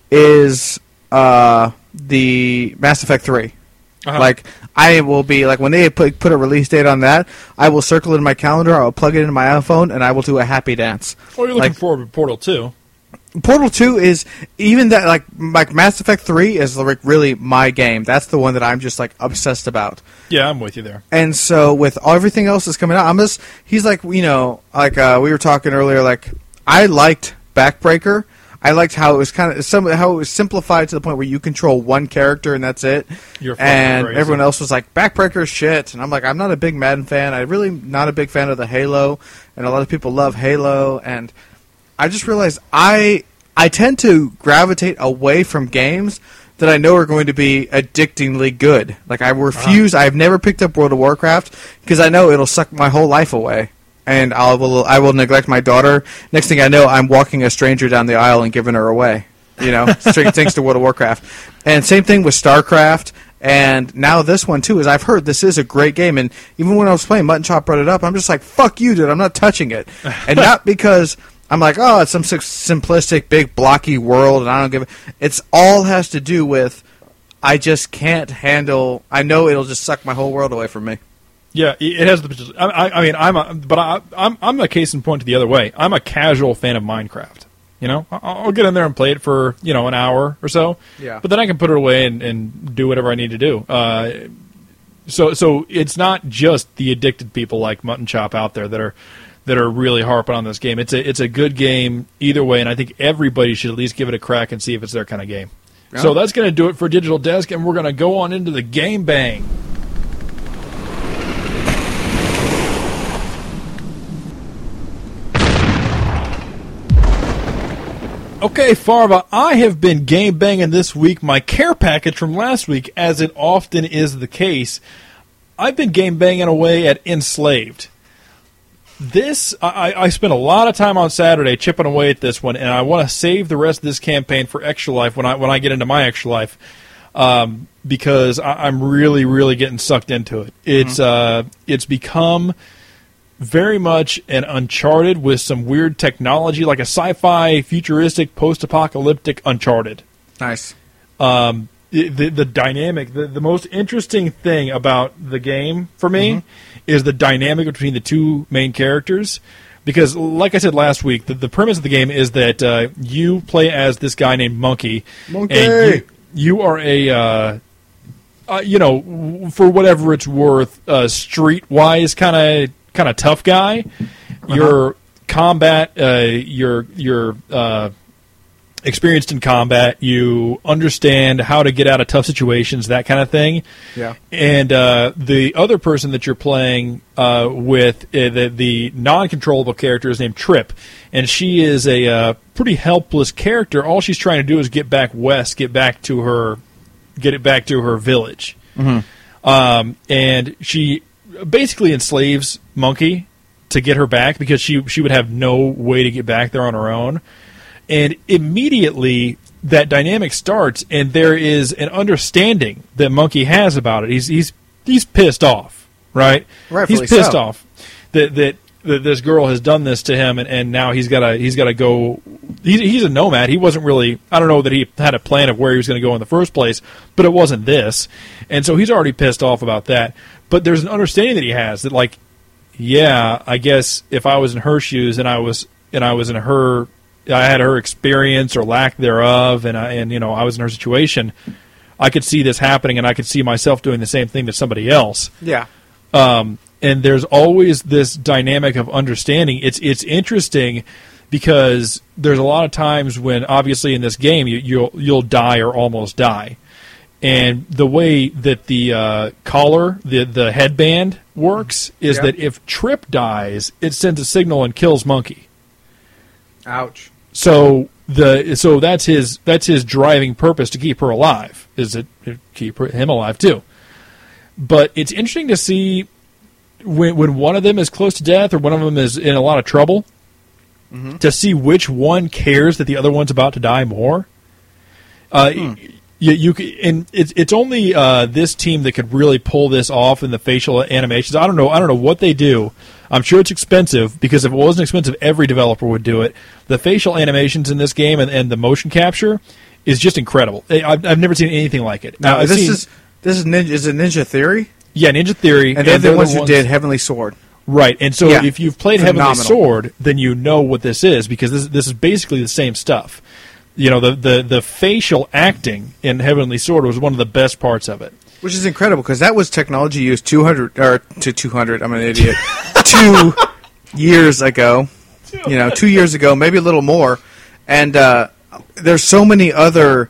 is uh, the Mass Effect three. Uh-huh. Like I will be like when they put put a release date on that, I will circle it in my calendar. I will plug it into my iPhone, and I will do a happy dance. Well, you're looking like- forward to Portal two. Portal two is even that like like Mass Effect three is like really my game. That's the one that I'm just like obsessed about. Yeah, I'm with you there. And so with everything else that's coming out, I'm just he's like you know like uh, we were talking earlier. Like I liked Backbreaker. I liked how it was kind of some how it was simplified to the point where you control one character and that's it. You're fucking and crazy. everyone else was like Backbreaker is shit, and I'm like I'm not a big Madden fan. I'm really not a big fan of the Halo, and a lot of people love Halo, and I just realized I I tend to gravitate away from games that I know are going to be addictingly good. Like I refuse. Uh-huh. I've never picked up World of Warcraft because I know it'll suck my whole life away, and I will I will neglect my daughter. Next thing I know, I'm walking a stranger down the aisle and giving her away. You know, straight thanks to World of Warcraft. And same thing with StarCraft. And now this one too is I've heard this is a great game, and even when I was playing, Mutton Chop brought it up. I'm just like, fuck you, dude. I'm not touching it, and not because I'm like, oh, it's some sim- simplistic, big, blocky world, and I don't give it. It's all has to do with I just can't handle. I know it'll just suck my whole world away from me. Yeah, it has the potential. I, I, I mean, I'm a, but I, I'm I'm a case in point to the other way. I'm a casual fan of Minecraft. You know, I- I'll get in there and play it for you know an hour or so. Yeah. But then I can put it away and, and do whatever I need to do. Uh, so so it's not just the addicted people like Mutton Chop out there that are that are really harping on this game. It's a it's a good game either way, and I think everybody should at least give it a crack and see if it's their kind of game. Yeah. So that's going to do it for Digital Desk, and we're going to go on into the Game Bang. Okay, Farva, I have been game banging this week my care package from last week, as it often is the case. I've been game banging away at Enslaved. This, I, I spent a lot of time on Saturday chipping away at this one, and I want to save the rest of this campaign for Extra Life when I when I get into my Extra Life, um, because I, I'm really, really getting sucked into it. It's uh, it's become very much an Uncharted with some weird technology, like a sci-fi, futuristic, post-apocalyptic Uncharted. Nice. Um, the, the the dynamic, the, the most interesting thing about the game for me Mm-hmm. is the dynamic between the two main characters. Because, like I said last week, the, the premise of the game is that uh, you play as this guy named Monkey, Monkey! and you, you are a, uh, uh, you know, w- for whatever it's worth, uh, streetwise kind of kind of tough guy. Uh-huh. Your combat, uh, you're you're uh, experienced in combat. You understand how to get out of tough situations, that kind of thing. Yeah. And uh, the other person that you're playing uh, with, uh, the, the non-controllable character, is named Trip, and she is a uh, pretty helpless character. All she's trying to do is get back west, get back to her, get it back to her village. Mm-hmm. Um, and she basically enslaves Monkey to get her back because she she would have no way to get back there on her own. And immediately that dynamic starts, and there is an understanding that Monkey has about it. He's he's he's pissed off, right? Rightfully he's pissed so. off that that. that this girl has done this to him, and, and now he's got to he's got to go. He's, he's a nomad. He wasn't really. I don't know that he had a plan of where he was going to go in the first place, but it wasn't this, and so he's already pissed off about that. But there's an understanding that he has that, like, yeah, I guess if I was in her shoes and I was and I was in her, I had her experience or lack thereof, and I, and you know I was in her situation, I could see this happening, and I could see myself doing the same thing to somebody else. Yeah. Um, and there's always this dynamic of understanding. It's it's interesting because there's a lot of times when, obviously, in this game, you, you'll you'll die or almost die, and the way that the uh, collar, the the headband works is Yeah. that if Trip dies, it sends a signal and kills Monkey. Ouch. So the so that's his that's his driving purpose to keep her alive. Is it to keep her, him alive too? But it's interesting to see. When, when one of them is close to death or one of them is in a lot of trouble, mm-hmm. to see which one cares that the other one's about to die more. Uh, hmm. you, you and it's it's only uh, this team that could really pull this off in the facial animations. I don't know. I don't know what they do. I'm sure it's expensive because if it wasn't expensive, every developer would do it. The facial animations in this game and, and the motion capture is just incredible. I've, I've never seen anything like it. Now, I've this seen, is this is Ninja. Is it Ninja Theory? Yeah, Ninja Theory. And they're the they're ones who did Heavenly Sword. Right, and so Yeah. if you've played Phenomenal. Heavenly Sword, then you know what this is, because this this is basically the same stuff. You know, the, the, the facial acting in Heavenly Sword was one of the best parts of it. Which is incredible, because that was technology used two hundred, or to two hundred, I'm an idiot, two years ago. You know, two years ago, maybe a little more. And uh, there's so many other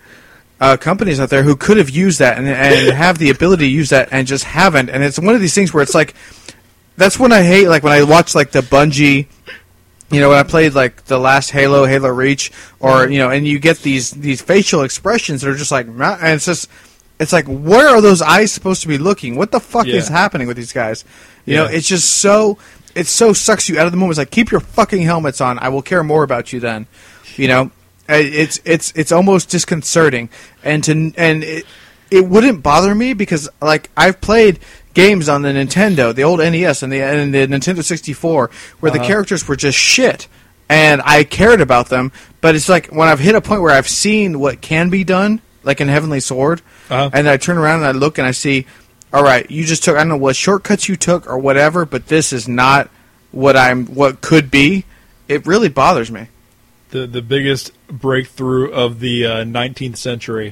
uh, companies out there who could have used that and, and have the ability to use that and just haven't. And it's one of these things where it's like, that's when I hate, like when I watch like the Bungie, you know, when I played like the last Halo, Halo Reach, or, you know, and you get these, these facial expressions that are just like, and it's just, it's like, where are those eyes supposed to be looking? What the fuck Yeah. is happening with these guys? You Yeah. know, it's just so, it so sucks you out of the moment. It's like, keep your fucking helmets on. I will care more about you then. You know, it's it's it's almost disconcerting, and to and it it wouldn't bother me because like I've played games on the Nintendo, the old N E S, and the and the Nintendo sixty-four, where Uh-huh. the characters were just shit, and I cared about them. But it's like when I've hit a point where I've seen what can be done, like in Heavenly Sword, Uh-huh. and I turn around and I look and I see, all right, you just took, I don't know what shortcuts you took or whatever, but this is not what I'm what could be. It really bothers me. The the biggest breakthrough of the uh, nineteenth century,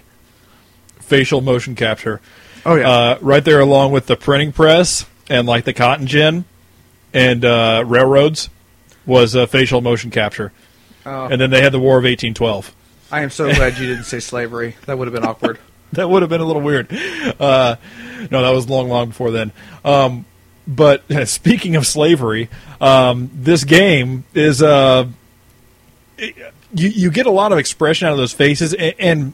facial motion capture. Oh yeah. Uh, right there along with the printing press and like the cotton gin and uh, railroads was uh, facial motion capture. Oh. And then they had the War of eighteen twelve. I am so glad you didn't say slavery. That would have been awkward. That would have been a little weird. Uh, no, that was long, long before then. Um, but speaking of slavery, um, this game is uh, it, you you get a lot of expression out of those faces, and, and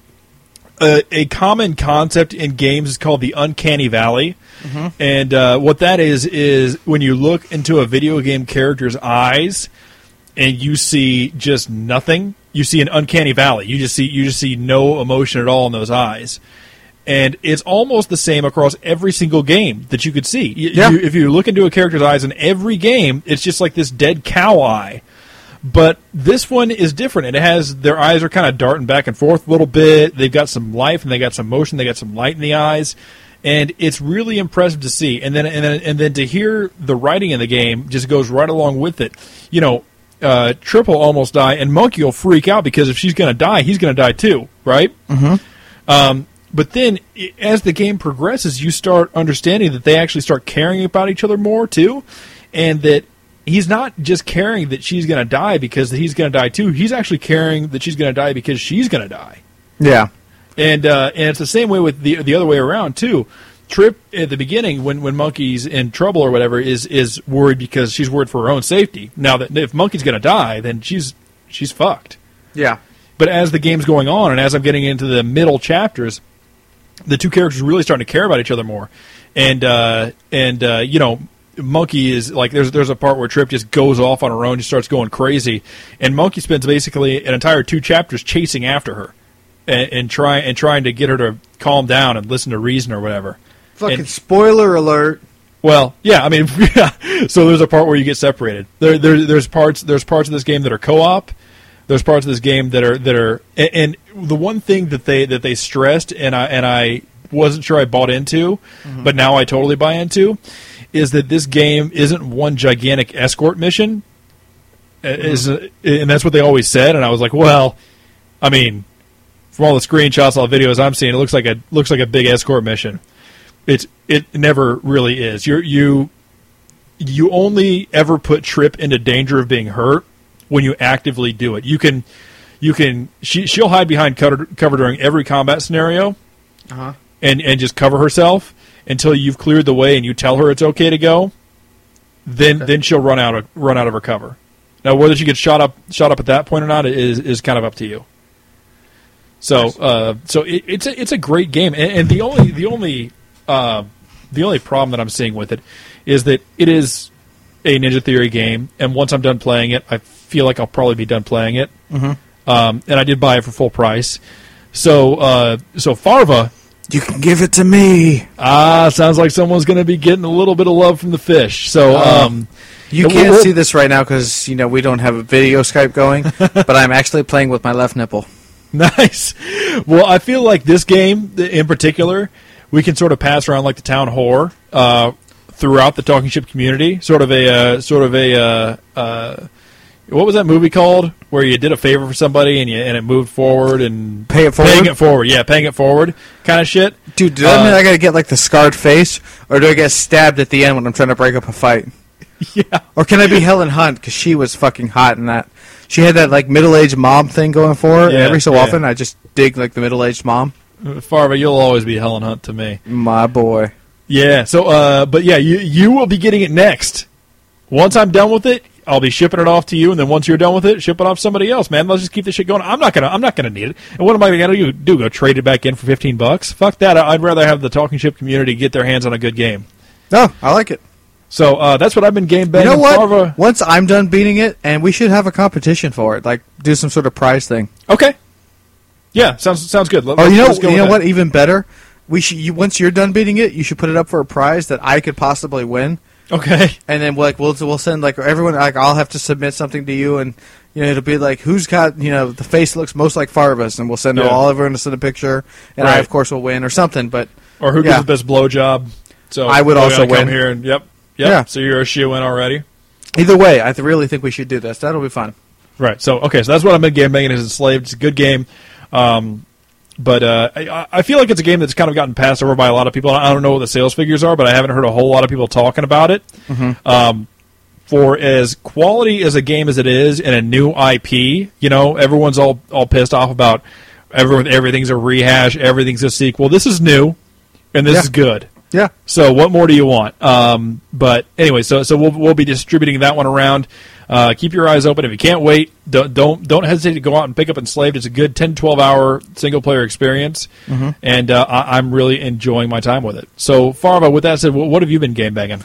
a, a common concept in games is called the uncanny valley. Mm-hmm. And uh, what that is is when you look into a video game character's eyes and you see just nothing. You see an uncanny valley. You just see you just see no emotion at all in those eyes, and it's almost the same across every single game that you could see. Y- Yeah. you, if you look into a character's eyes in every game, it's just like this dead cow eye. But this one is different. And it has their eyes are kind of darting back and forth a little bit. They've got some life and they got some motion. They got some light in the eyes, and it's really impressive to see. And then and then and then to hear the writing in the game just goes right along with it. You know. Uh, Trip will almost die, and Monkey will freak out because if she's going to die, he's going to die too, right? Mm-hmm. Um, but then, i- as the game progresses, you start understanding that they actually start caring about each other more too, and that he's not just caring that she's going to die because he's going to die too. He's actually caring that she's going to die because she's going to die. Yeah. And uh, and it's the same way with the the other way around too. Trip at the beginning, when, when Monkey's in trouble or whatever, is is worried because she's worried for her own safety. Now that if Monkey's going to die, then she's she's fucked. Yeah. But as the game's going on, and as I'm getting into the middle chapters, the two characters are really starting to care about each other more. And uh, and uh, you know, Monkey is like there's there's a part where Trip just goes off on her own, just starts going crazy, and Monkey spends basically an entire two chapters chasing after her, and, and trying and trying to get her to calm down and listen to reason or whatever. Fucking and, spoiler alert. Well, yeah, I mean, yeah. So there's a part where you get separated. There, there there's parts there's parts of this game that are co-op. There's parts of this game that are that are and, and the one thing that they that they stressed and I and I wasn't sure I bought into, mm-hmm. but now I totally buy into, is that this game isn't one gigantic escort mission. Mm-hmm. Is and that's what they always said, and I was like, well, I mean, from all the screenshots, all the videos I'm seeing, it looks like a looks like a big escort mission. It's it never really is. You you you only ever put Trip into danger of being hurt when you actively do it. You can you can she she'll hide behind cover, cover during every combat scenario. Uh-huh. And, and just cover herself until you've cleared the way and you tell her it's okay to go. Then okay. then she'll run out of run out of her cover. Now whether she gets shot up shot up at that point or not is is kind of up to you. So uh, so it, it's a it's a great game, and, and the only the only uh, the only problem that I'm seeing with it is that it is a Ninja Theory game, and once I'm done playing it, I feel like I'll probably be done playing it. Mm-hmm. Um, and I did buy it for full price. So uh, so Farva. You can give it to me. Ah, sounds like someone's going to be getting a little bit of love from the fish. So, um, you can't we'll, see this right now because you know we don't have a video Skype going, but I'm actually playing with my left nipple. Nice. Well, I feel like this game in particular, we can sort of pass around like the town whore uh, throughout the Talking Ship community. Sort of a, uh, sort of a. Uh, uh, what was that movie called where you did a favor for somebody and you and it moved forward and pay it forward? Paying it forward, yeah, paying it forward kind of shit. Dude, does that uh, mean I got to get like the scarred face, or do I get stabbed at the end when I'm trying to break up a fight? Yeah. Or can I be Helen Hunt because she was fucking hot in that? She had that like middle-aged mom thing going for her. Yeah, and every so yeah. often, I just dig like the middle-aged mom. Farva, you'll always be Helen Hunt to me, my boy. Yeah. So, uh, but yeah, you you will be getting it next. Once I'm done with it, I'll be shipping it off to you, and then once you're done with it, ship it off to somebody else, man. Let's just keep this shit going. I'm not gonna, I'm not gonna need it. And what am I gonna do? do go trade it back in for fifteen bucks? Fuck that. I'd rather have the Talking Ship community get their hands on a good game. No, I like it. So uh, that's what I've been game banging. You know what? Farva. Once I'm done beating it, and we should have a competition for it, like do some sort of prize thing. Okay. Yeah, sounds sounds good. Let, or you know, let's go you know that. what? Even better, we should. You, once you're done beating it, you should put it up for a prize that I could possibly win. Okay. And then like we'll we'll send like everyone like I'll have to submit something to you, and you know it'll be like who's got you know the face looks most like Farva's, and we'll send yeah. all everyone to send a picture, and right. I of course will win or something. But or who yeah. gives the best blowjob? So I would also come win here and yep, yep. Yeah. So you're a shoe-in already. Either way, I th- really think we should do this. That'll be fun. Right. So okay, so that's what I've been game banging is Enslaved. It's a good game. Um, But uh, I, I feel like it's a game that's kind of gotten passed over by a lot of people. I don't know what the sales figures are, but I haven't heard a whole lot of people talking about it. Mm-hmm. Um, for as quality as a game as it is and a new I P, you know, everyone's all, all pissed off about everyone, everything's a rehash, everything's a sequel. This is new, and this yeah. is good. Yeah. So what more do you want? Um, but anyway, so so we'll we'll be distributing that one around. Uh, keep your eyes open. If you can't wait, don't, don't don't hesitate to go out and pick up Enslaved. It's a good ten, twelve hour single-player experience, mm-hmm. and uh, I, I'm really enjoying my time with it. So, Farva, with that said, what, what have you been game banging?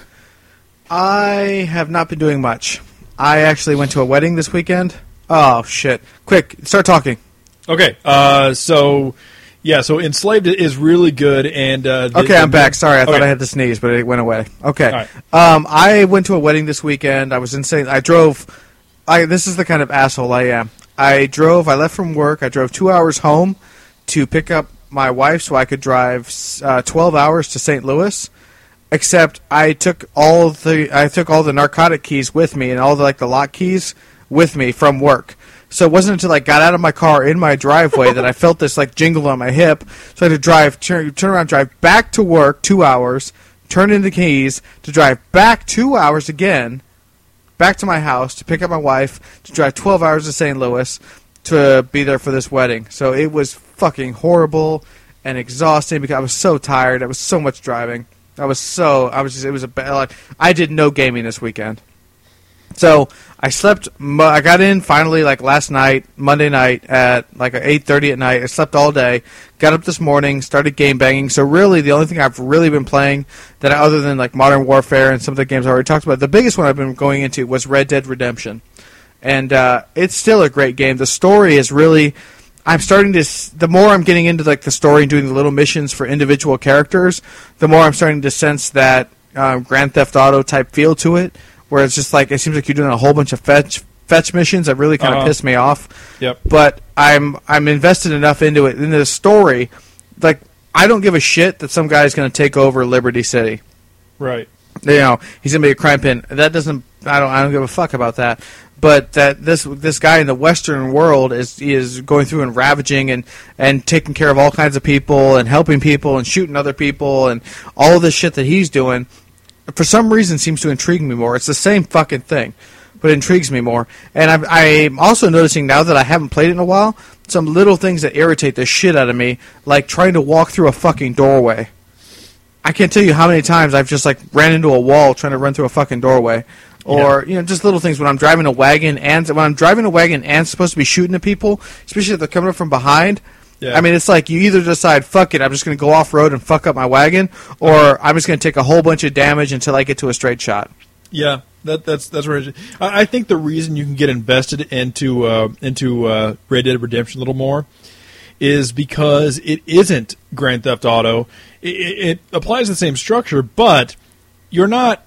I have not been doing much. I actually went to a wedding this weekend. Oh, shit. Quick, start talking. Okay, uh, so... Yeah, so Enslaved is really good, and uh, the, okay, I'm the, back. Sorry, I okay. thought I had to sneeze, but it went away. Okay, right. um, I went to a wedding this weekend. I was insane. I drove. I this is the kind of asshole I am. I drove. I left from work. I drove two hours home to pick up my wife, so I could drive uh, twelve hours to Saint Louis. Except I took all the I took all the narcotic keys with me and all the like the lock keys with me from work. So it wasn't until I got out of my car in my driveway that I felt this like jingle on my hip. So I had to drive, turn, turn around, drive back to work two hours, turn in the keys, to drive back two hours again, back to my house to pick up my wife, to drive twelve hours to Saint Louis to be there for this wedding. So it was fucking horrible and exhausting because I was so tired. It was so much driving. I was so I was just it was a bad. Like, I did no gaming this weekend. So I slept. I got in finally like last night, Monday night at like eight thirty at night. I slept all day. Got up this morning, started game banging. So really, the only thing I've really been playing that other than like Modern Warfare and some of the games I already talked about, the biggest one I've been going into was Red Dead Redemption, and uh, it's still a great game. The story is really. I'm starting to. The more I'm getting into like the story and doing the little missions for individual characters, the more I'm starting to sense that um, Grand Theft Auto type feel to it. Where it's just like it seems like you're doing a whole bunch of fetch fetch missions that really kind of uh-huh. piss me off. Yep. But I'm I'm invested enough into it into the story, like I don't give a shit that some guy's going to take over Liberty City. Right. You know he's going to be a crime pin. That doesn't I don't I don't give a fuck about that. But that this this guy in the Western world is is going through and ravaging and, and taking care of all kinds of people and helping people and shooting other people and all this shit that he's doing. For some reason, seems to intrigue me more. It's the same fucking thing, but it intrigues me more. And I'm, I'm also noticing now that I haven't played it in a while, some little things that irritate the shit out of me, like trying to walk through a fucking doorway. I can't tell you how many times I've just like ran into a wall trying to run through a fucking doorway. Or, yeah. you know, just little things when I'm driving a wagon and when I'm driving a wagon and supposed to be shooting at people, especially if they're coming up from behind. Yeah. I mean, it's like you either decide, fuck it, I'm just going to go off-road and fuck up my wagon, or I'm just going to take a whole bunch of damage until I get to a straight shot. Yeah, that, that's that's right. I, I think the reason you can get invested into uh, into uh, Red Dead Redemption a little more is because it isn't Grand Theft Auto. It, it applies the same structure, but you're not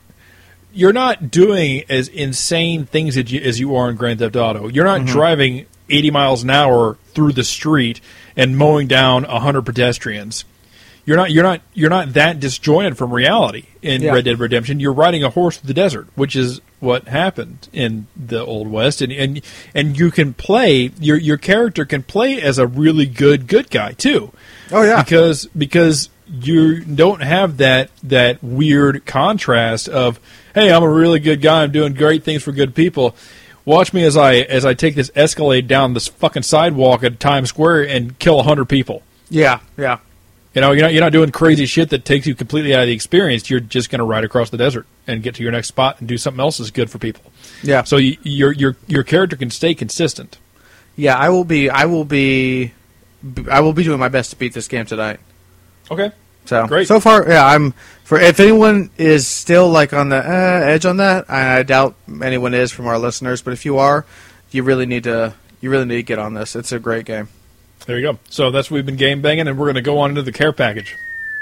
you're not doing as insane things as you, as you are in Grand Theft Auto. You're not mm-hmm. driving eighty miles an hour through the street and mowing down one hundred pedestrians. You're not you're not you're not that disjointed from reality in yeah. Red Dead Redemption. You're riding a horse through the desert, which is what happened in the Old West, and and and you can play your your character can play as a really good good guy too. Oh yeah, because because you don't have that that weird contrast of, hey, I'm a really good guy, I'm doing great things for good people. Watch me as I as I take this Escalade down this fucking sidewalk at Times Square and kill a hundred people. Yeah, yeah. You know, you're not you're not doing crazy shit that takes you completely out of the experience. You're just going to ride across the desert and get to your next spot and do something else that's good for people. Yeah. So you, your your your character can stay consistent. Yeah, I will be. I will be. I will be doing my best to beat this game tonight. Okay. So great. So far, yeah. I'm for if anyone is still like on the uh, edge on that, I, I doubt anyone is from our listeners. But if you are, you really need to. You really need to get on this. It's a great game. There you go. So that's what we've been game banging, and we're going to go on into the care package.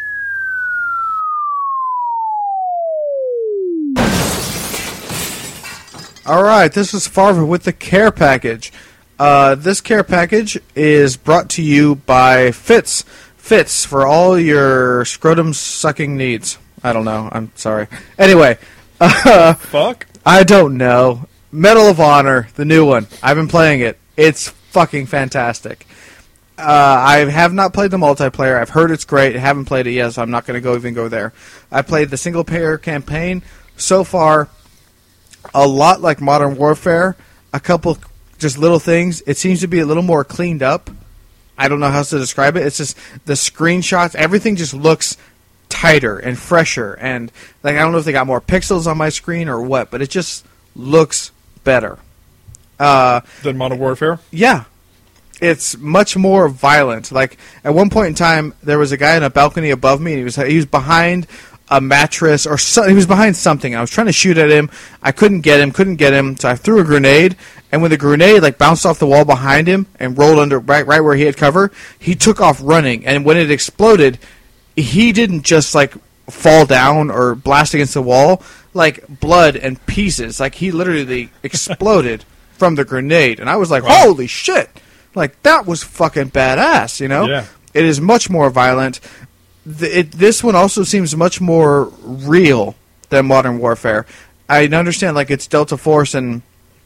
All right, this is Farva with the care package. Uh, this care package is brought to you by Fitz. Fitz for all your scrotum sucking needs. I don't know. I'm sorry. Anyway, uh, fuck. I don't know. Medal of Honor, the new one. I've been playing it. It's fucking fantastic. Uh, I have not played the multiplayer. I've heard it's great. I haven't played it yet, so I'm not going to go even go there. I played the single-player campaign. So far, a lot like Modern Warfare. A couple just little things. It seems to be a little more cleaned up. I don't know how else to describe it. It's just the screenshots. Everything just looks tighter and fresher. And like I don't know if they got more pixels on my screen or what, but it just looks better. Uh, Than Modern Warfare? Yeah. It's much more violent. Like at one point in time, there was a guy in a balcony above me, and he was he was behind a mattress or so, he was behind something. I was trying to shoot at him. I couldn't get him. Couldn't get him. So I threw a grenade, and when the grenade like bounced off the wall behind him and rolled under right right where he had cover, he took off running. And when it exploded, he didn't just like fall down or blast against the wall. Like blood and pieces. Like he literally exploded from the grenade, and I was like, wow. Holy shit! Like, that was fucking badass, you know? Yeah. It is much more violent. The, it, this one also seems much more real than Modern Warfare. I understand, like, it's Delta Force, and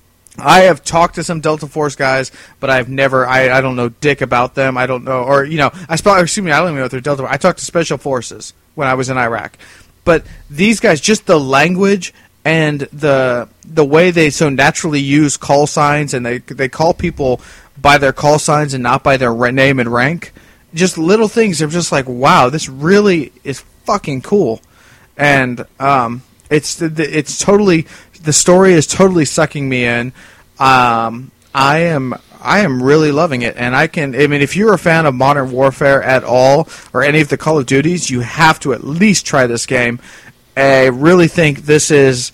I have talked to some Delta Force guys, but I've never, I, I don't know dick about them. I don't know, or, you know, I spell, excuse me, I don't even know if they're Delta Force. I talked to Special Forces when I was in Iraq. But these guys, just the language and the the way they so naturally use call signs, and they they call people by their call signs and not by their name and rank. Just little things. I'm just like, wow, this really is fucking cool, and um, it's it's totally the story is totally sucking me in. Um, I am I am really loving it, and I can. I mean, if you're a fan of Modern Warfare at all, or any of the Call of Duties, you have to at least try this game. I really think this is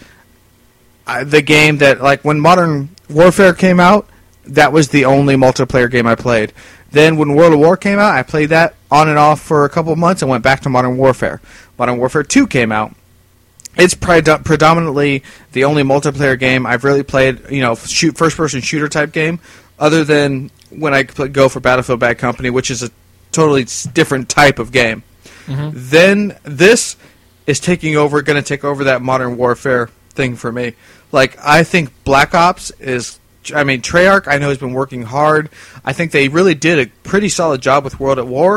uh, the game that, like, when Modern Warfare came out, that was the only multiplayer game I played. Then when World of War came out, I played that on and off for a couple of months and went back to Modern Warfare. Modern Warfare two came out. It's pred- predominantly the only multiplayer game I've really played, you know, shoot first-person shooter type game, other than when I go for Battlefield Bad Company, which is a totally different type of game. Mm-hmm. Then this is taking over, going to take over that Modern Warfare thing for me. Like, I think Black Ops is... I mean, Treyarch, I know, has been working hard. I think they really did a pretty solid job with World at War.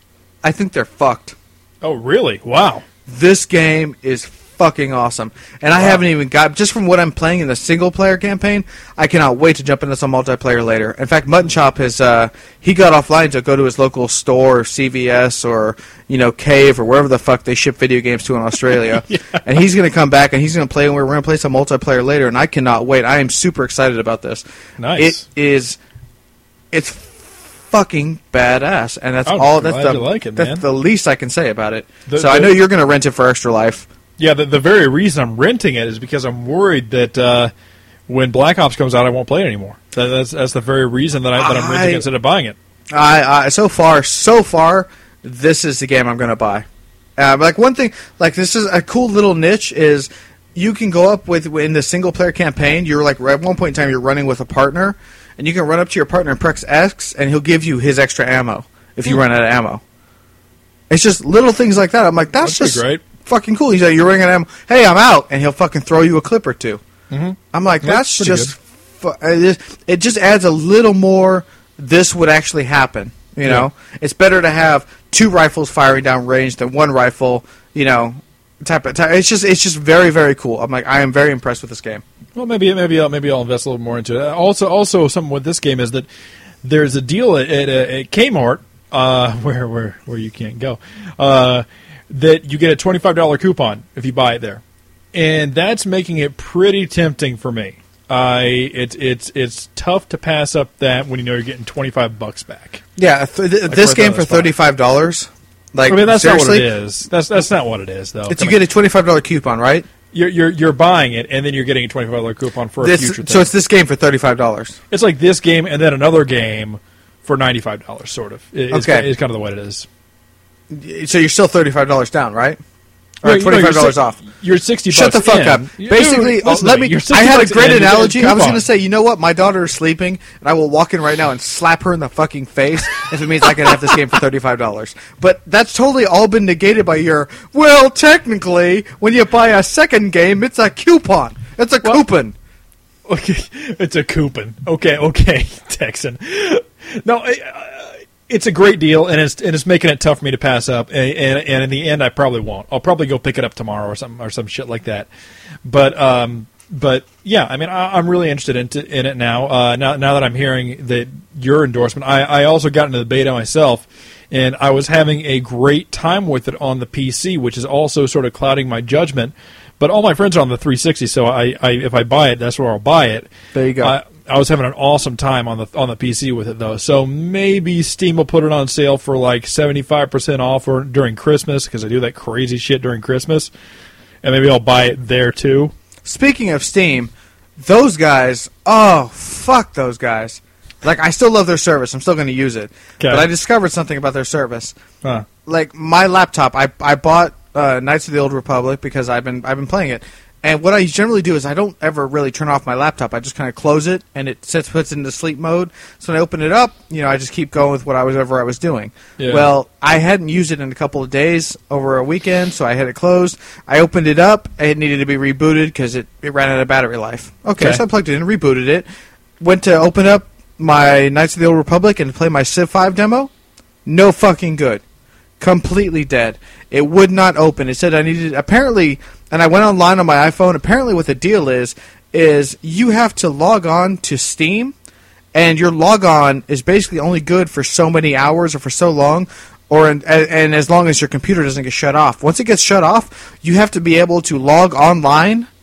I think they're fucked. Oh, really? Wow. This game is fucking awesome. And I wow. haven't even got... Just from what I'm playing in the single-player campaign, I cannot wait to jump into some multiplayer later. In fact, Mutton Chop has... Uh, he got offline to go to his local store, or C V S, or, you know, Cave, or wherever the fuck they ship video games to in Australia. yeah. And he's going to come back, and he's going to play, and we're going to play some multiplayer later, and I cannot wait. I am super excited about this. Nice. It is... It's fucking badass, and that's I'm all. That's glad the you like it, that's man. the least I can say about it. The, so the, I know you're going to rent it for Extra Life. Yeah, the, the very reason I'm renting it is because I'm worried that uh, when Black Ops comes out, I won't play it anymore. That, that's that's the very reason that, I, that I'm renting it instead of buying it. I, I so far, so far, this is the game I'm going to buy. Uh, like one thing, like this is a cool little niche is you can go up with in the single player campaign. You're like at one point in time you're running with a partner, and you can run up to your partner and press X, and he'll give you his extra ammo if you mm. run out of ammo. It's just little things like that. I'm like, that's, that's just great. Fucking cool. He's like, you're running out of ammo. Hey, I'm out, and he'll fucking throw you a clip or two. Mm-hmm. I'm like, that's, that's just, fu- it just adds a little more. This would actually happen. You know, yeah. It's better to have two rifles firing down range than one rifle. You know, type of. Type. It's just, it's just very, very cool. I'm like, I am very impressed with this game. Well, maybe, maybe, I'll, maybe I'll invest a little more into it. Also, also, something with this game is that there's a deal at, at, at Kmart, uh, where, where, where you can't go, uh, that you get a twenty-five dollars coupon if you buy it there, and that's making it pretty tempting for me. I it's it's it's tough to pass up that when you know you're getting twenty-five bucks back. Yeah, th- th- like this game for thirty-five dollars. Like, I mean, that's seriously? not what it is. That's that's not what it is, though. It's you get a twenty-five dollars coupon, right? You're you're you're buying it, and then you're getting a twenty-five dollars coupon for a this, future thing. So it's this game for thirty-five dollars. It's like this game and then another game for ninety-five dollars, sort of. It's, okay. It's kind of the way it is. So you're still thirty-five dollars down, right? Or right, twenty-five dollars no, off. You're sixty bucks. Shut the fuck in. up. Basically, Dude, let me. me. I had a great analogy. I was going to say, you know what? My daughter is sleeping, and I will walk in right now and slap her in the fucking face if it means I can have this game for thirty-five dollars. But that's totally all been negated by your. Well, technically, when you buy a second game, it's a coupon. It's a well, coupon. Okay, it's a coupon. Okay, okay, Texan. No. I, I, It's a great deal, and it's and it's making it tough for me to pass up. And, and, and in the end, I probably won't. I'll probably go pick it up tomorrow or something or some shit like that. But um, but yeah, I mean, I, I'm really interested in, in it now. Uh, now now that I'm hearing that your endorsement, I, I also got into the beta myself, and I was having a great time with it on the P C, which is also sort of clouding my judgment. But all my friends are on the three sixty, so I, I if I buy it, that's where I'll buy it. There you go. I, I was having an awesome time on the on the P C with it, though. So maybe Steam will put it on sale for like seventy-five percent off or during Christmas, because I do that crazy shit during Christmas. And maybe I'll buy it there, too. Speaking of Steam, those guys, oh, fuck those guys. Like, I still love their service. I'm still going to use it. Okay. But I discovered something about their service. Huh. Like, my laptop, I I bought uh, Knights of the Old Republic because I've been I've been playing it. And what I generally do is I don't ever really turn off my laptop. I just kind of close it, and it sits, puts it into sleep mode. So when I open it up, you know, I just keep going with what I was ever I was doing. Yeah. Well, I hadn't used it in a couple of days over a weekend, so I had it closed. I opened it up. It needed to be rebooted because it, it ran out of battery life. Okay, okay, so I plugged it in, rebooted it. Went to open up my Knights of the Old Republic and play my Civ five demo. No fucking good. Completely dead. It would not open. It said I needed, apparently, and I went online on my iPhone. Apparently what the deal is, is you have to log on to Steam, and your log on is basically only good for so many hours or for so long, or in, and, and as long as your computer doesn't get shut off. Once it gets shut off, you have to be able to log online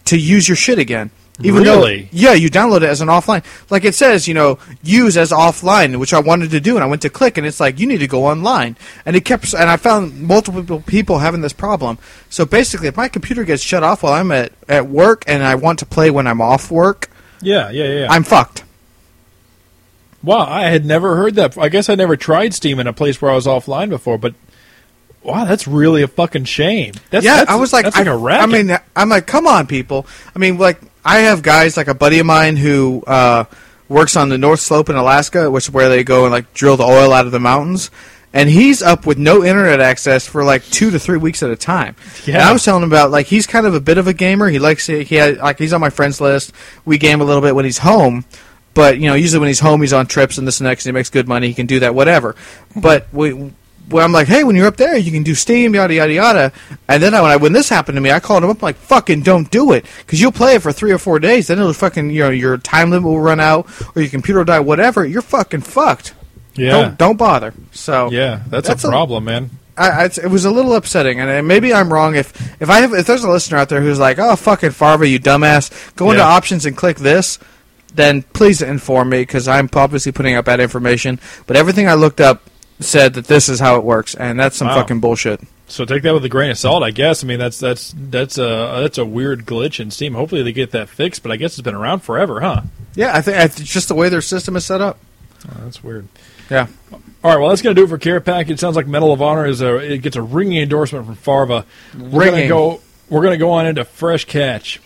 to use your shit again. Even Really? though, yeah, you download it as an offline. Like it says, you know, use as offline, which I wanted to do, and I went to click, and it's like, you need to go online. And it kept, and I found multiple people having this problem. So basically, if my computer gets shut off while I'm at, at work, and I want to play when I'm off work, Yeah, yeah, yeah. I'm fucked. Wow, I had never heard that. I guess I never tried Steam in a place where I was offline before, but wow, that's really a fucking shame. That's, yeah, that's, I was like, that's like I, a racket. I mean, I'm like, come on, people. I mean, like, I have guys like a buddy of mine who uh, works on the North Slope in Alaska, which is where they go and like drill the oil out of the mountains, and he's up with no internet access for like two to three weeks at a time. Yeah. And I was telling him about like he's kind of a bit of a gamer. He likes he had, like he's on my friends list. We game a little bit when he's home. But, you know, usually when he's home, he's on trips and this and that 'cause he makes good money. He can do that, whatever. But we, well, I'm like, hey, when you're up there, you can do Steam, yada, yada, yada. And then I, when, I, when this happened to me, I called him up like, fucking don't do it. Because you'll play it for three or four days. Then it'll fucking, you know, your time limit will run out or your computer will die, whatever. You're fucking fucked. yeah, Don't, don't bother. So yeah, that's, That's a a- problem, man. I, I, it was a little upsetting, and uh, maybe I'm wrong. If if I have if there's a listener out there who's like, oh, fucking Farva, you dumbass, go into Yeah. options and click this, then please inform me, because I'm obviously putting up bad information. But everything I looked up said that this is how it works, and that's some Wow. fucking bullshit. So take that with a grain of salt, I guess. I mean, that's that's that's a that's a weird glitch in Steam. Hopefully they get that fixed, but I guess it's been around forever, huh? Yeah, I think it's just the way their system is set up. Oh, that's weird. Yeah. All right, well, that's going to do it for Care Pack. It sounds like Medal of Honor is a it gets a ringing endorsement from Farva. We're going to Ringing. go. We're going to go on into Fresh Catch.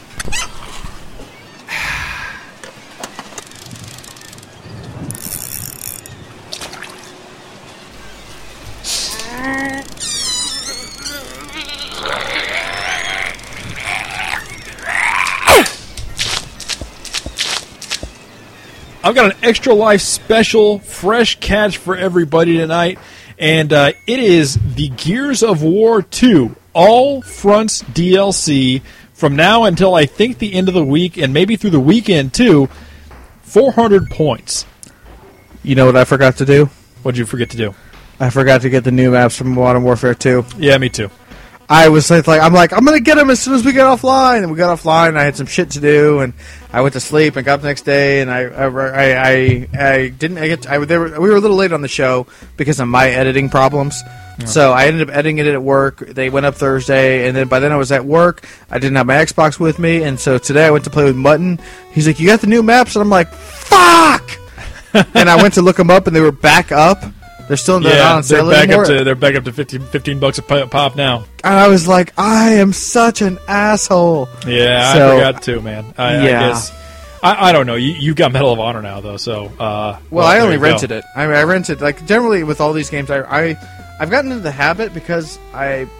I've got an Extra Life special Fresh Catch for everybody tonight, and uh, it is the Gears of War two All Fronts D L C from now until I think the end of the week, and maybe through the weekend too. four hundred points. You know what I forgot to do? What'd you forget to do? I forgot to get the new maps from Modern Warfare two. Yeah, me too. I was like, I'm like, I'm gonna get them as soon as we get offline, and we got offline. And I had some shit to do, and I went to sleep and got up the next day, and I, I, I, I didn't. I get. I they were, we were a little late on the show because of my editing problems. So I ended up editing it at work. They went up Thursday, and then by then I was at work. I didn't have my Xbox with me, and so today I went to play with Mutton. He's like, "You got the new maps?" And I'm like, "Fuck!" And I went to look them up, and they were back up. They're still not Yeah, on sale they're back anymore. up to they're back up to fifteen, fifteen bucks a pi- pop now. And I was like, I am such an asshole. Yeah, So- I forgot too, man. I, I Yeah. guess I, I don't know. You you've got Medal of Honor now though, so uh, Well, I there only you go. rented it. I, I rented like generally with all these games. I, I I've gotten into the habit because I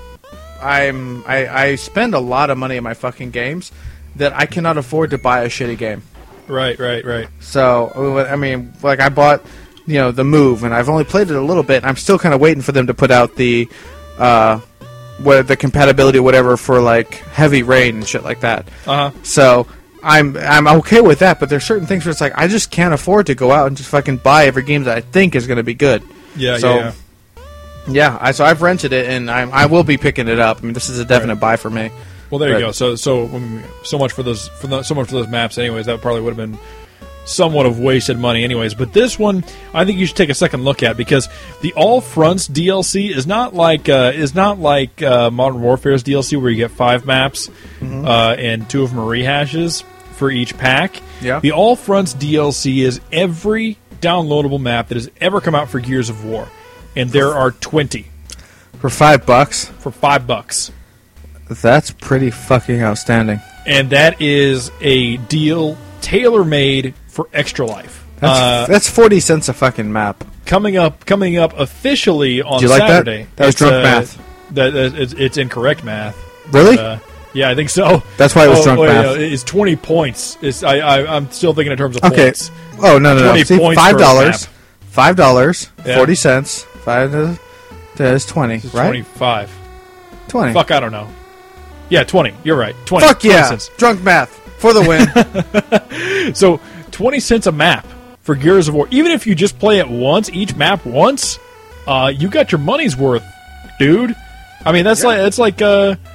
I'm I, I spend a lot of money on my fucking games that I cannot afford to buy a shitty game. Right, right, right. So I mean, like I bought you know the Move, and I've only played it a little bit. I'm still kind of waiting for them to put out the uh, what the compatibility or whatever for like Heavy Rain and shit like that. Uh huh. So I'm I'm okay with that, but there's certain things where it's like I just can't afford to go out and just fucking buy every game that I think is going to be good. Yeah, So- yeah. Yeah, I, so I've rented it, and I'm, I will be picking it up. I mean, this is a definite Right. buy for me. Well, there you But- go. So, so, um, so much for those, for the, so much for those maps. Anyways, that probably would have been somewhat of wasted money. Anyways, but this one, I think you should take a second look at because the All Fronts D L C is not like uh, is not like uh, Modern Warfare's D L C where you get five maps Mm-hmm. uh, and two of them are rehashes for each pack. Yeah. The All Fronts D L C is every downloadable map that has ever come out for Gears of War, and there are twenty For five bucks, for five bucks. that's pretty fucking outstanding. And that is a deal tailor-made for Extra Life. That's Uh, that's forty cents a fucking map. coming up, coming up officially on Did you like that? Saturday. That was It's, drunk uh, math. That, that- it's, it's incorrect math. Really? Uh, yeah, I think so. That's why it was Oh, drunk wait, math. no, it's twenty points. It's, I, I, I'm still thinking in terms of Okay. points. Oh no no no! twenty See, points five per dollars, map. five dollars, Yeah. forty cents. Five uh, that's twenty, It's right? twenty-five. Twenty. Fuck, I don't know. Yeah, twenty. You're right. twenty. Fuck twenty yeah! cents. Drunk math for the win. So twenty cents a map for Gears of War. Even if you just play it once, each map once, uh, you got your money's worth, dude. I mean, that's Yeah. like it's like uh,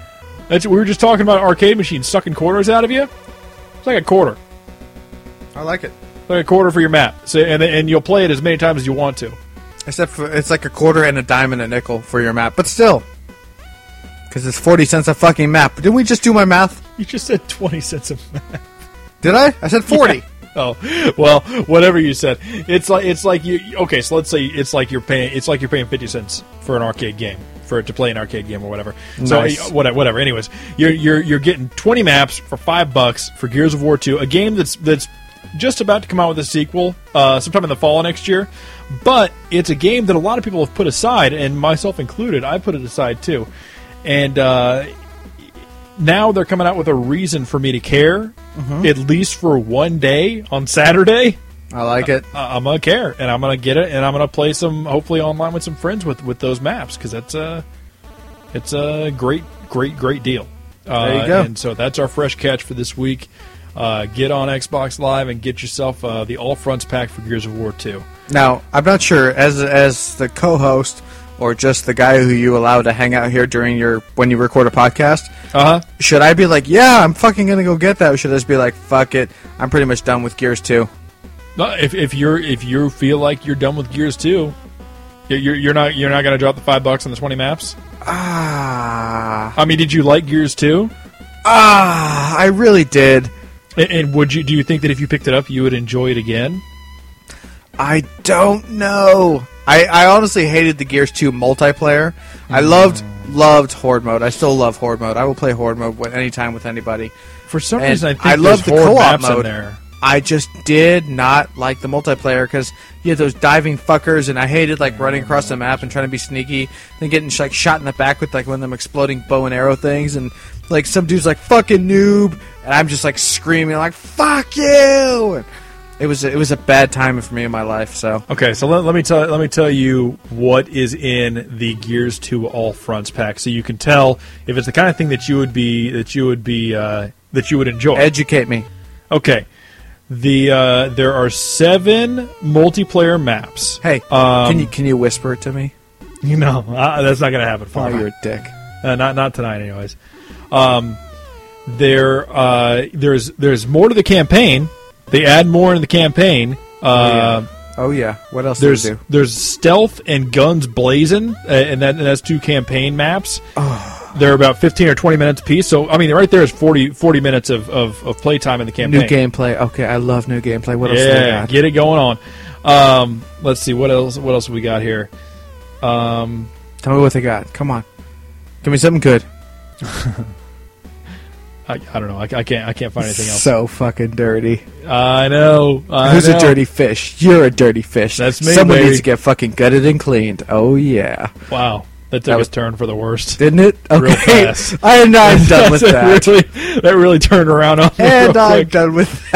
That's, we were just talking about arcade machines sucking quarters out of you. It's like a quarter. I like it. Like a quarter for your map. So, and, and you'll play it as many times as you want to. Except for it's like a quarter and a dime and a nickel for your map. But still. Because it's forty cents a fucking map. Didn't we just do my math? You just said twenty cents a map. Did I? I said forty. Yeah. Oh, well, whatever you said. It's like it's like you. Okay, so let's say it's like you're paying. It's like you're paying fifty cents for an arcade game, for to play an arcade game or whatever. Nice. So whatever. Whatever. Anyways, you're you're you're getting twenty maps for five bucks for Gears of War two, a game that's that's just about to come out with a sequel uh, sometime in the fall next year. But it's a game that a lot of people have put aside, and myself included. I put it aside too, and uh, now they're coming out with a reason for me to care. Mm-hmm. At least for one day on Saturday. I like it. I, I'm gonna care, and I'm gonna get it, and I'm gonna play some, hopefully online with some friends with, with those maps, because that's a, it's a great, great, great deal. Uh, there you go. And so that's our fresh catch for this week. Uh, get on Xbox Live and get yourself uh, the All Fronts pack for Gears of War two. Now, I'm not sure as as the co-host or just the guy who you allow to hang out here during your when you record a podcast. Uh huh. Should I be like, yeah, I'm fucking gonna go get that? Or should I just be like, fuck it, I'm pretty much done with Gears two? No, if if you're if you feel like you're done with Gears two, you're you're not you're not gonna drop the five bucks on the twenty maps. Ah. I mean, did you like Gears two? Ah, I really did. And, and would you do you think that if you picked it up, you would enjoy it again? I don't know. I, I honestly hated the Gears two multiplayer. I loved loved Horde mode. I still love Horde mode. I will play Horde mode anytime with anybody. For some And reason, I think I there's love the Horde co-op maps in mode. there. I just did not like the multiplayer because you had those diving fuckers, and I hated like running across the map and trying to be sneaky, then getting like shot in the back with like one of them exploding bow and arrow things, and like some dude's like fucking noob, and I'm just like screaming like fuck you. And it was it was a bad time for me in my life. So Okay, so let, let me tell let me tell you what is in the Gears two All Fronts pack, so you can tell if it's the kind of thing that you would be that you would be uh, that you would enjoy. educate me. Okay, the uh, there are seven multiplayer maps. Hey, Um, can you can you whisper it to me? You know uh, that's not going to happen. Oh, Fine. you're a dick. Uh, not not tonight, anyways. Um, there uh, there's there's more to the campaign. They add more in the campaign. Uh, Oh yeah. What else There's do they do? there's stealth and guns blazing, uh, and, that, and that's two campaign maps. Oh. They're about fifteen or twenty minutes apiece. So I mean, right there is forty, forty minutes of, of, of playtime in the campaign. New gameplay. Okay, I love new gameplay. What else do they Yeah, got? get it going on. Um, let's see what else. What else have we got here? Um, Tell me what they got. Come on, give me something good. I, I don't know. I, I can't. I can't find anything else. So fucking dirty. I know. I Who's know. a dirty fish? You're a dirty fish. That's me, Someone baby. needs to get fucking gutted and cleaned. Oh yeah. Wow, that took That a was- turn for the worst. Didn't it? Okay. Real fast. I am not done with that. really, that really turned around on me And real I'm quick. done with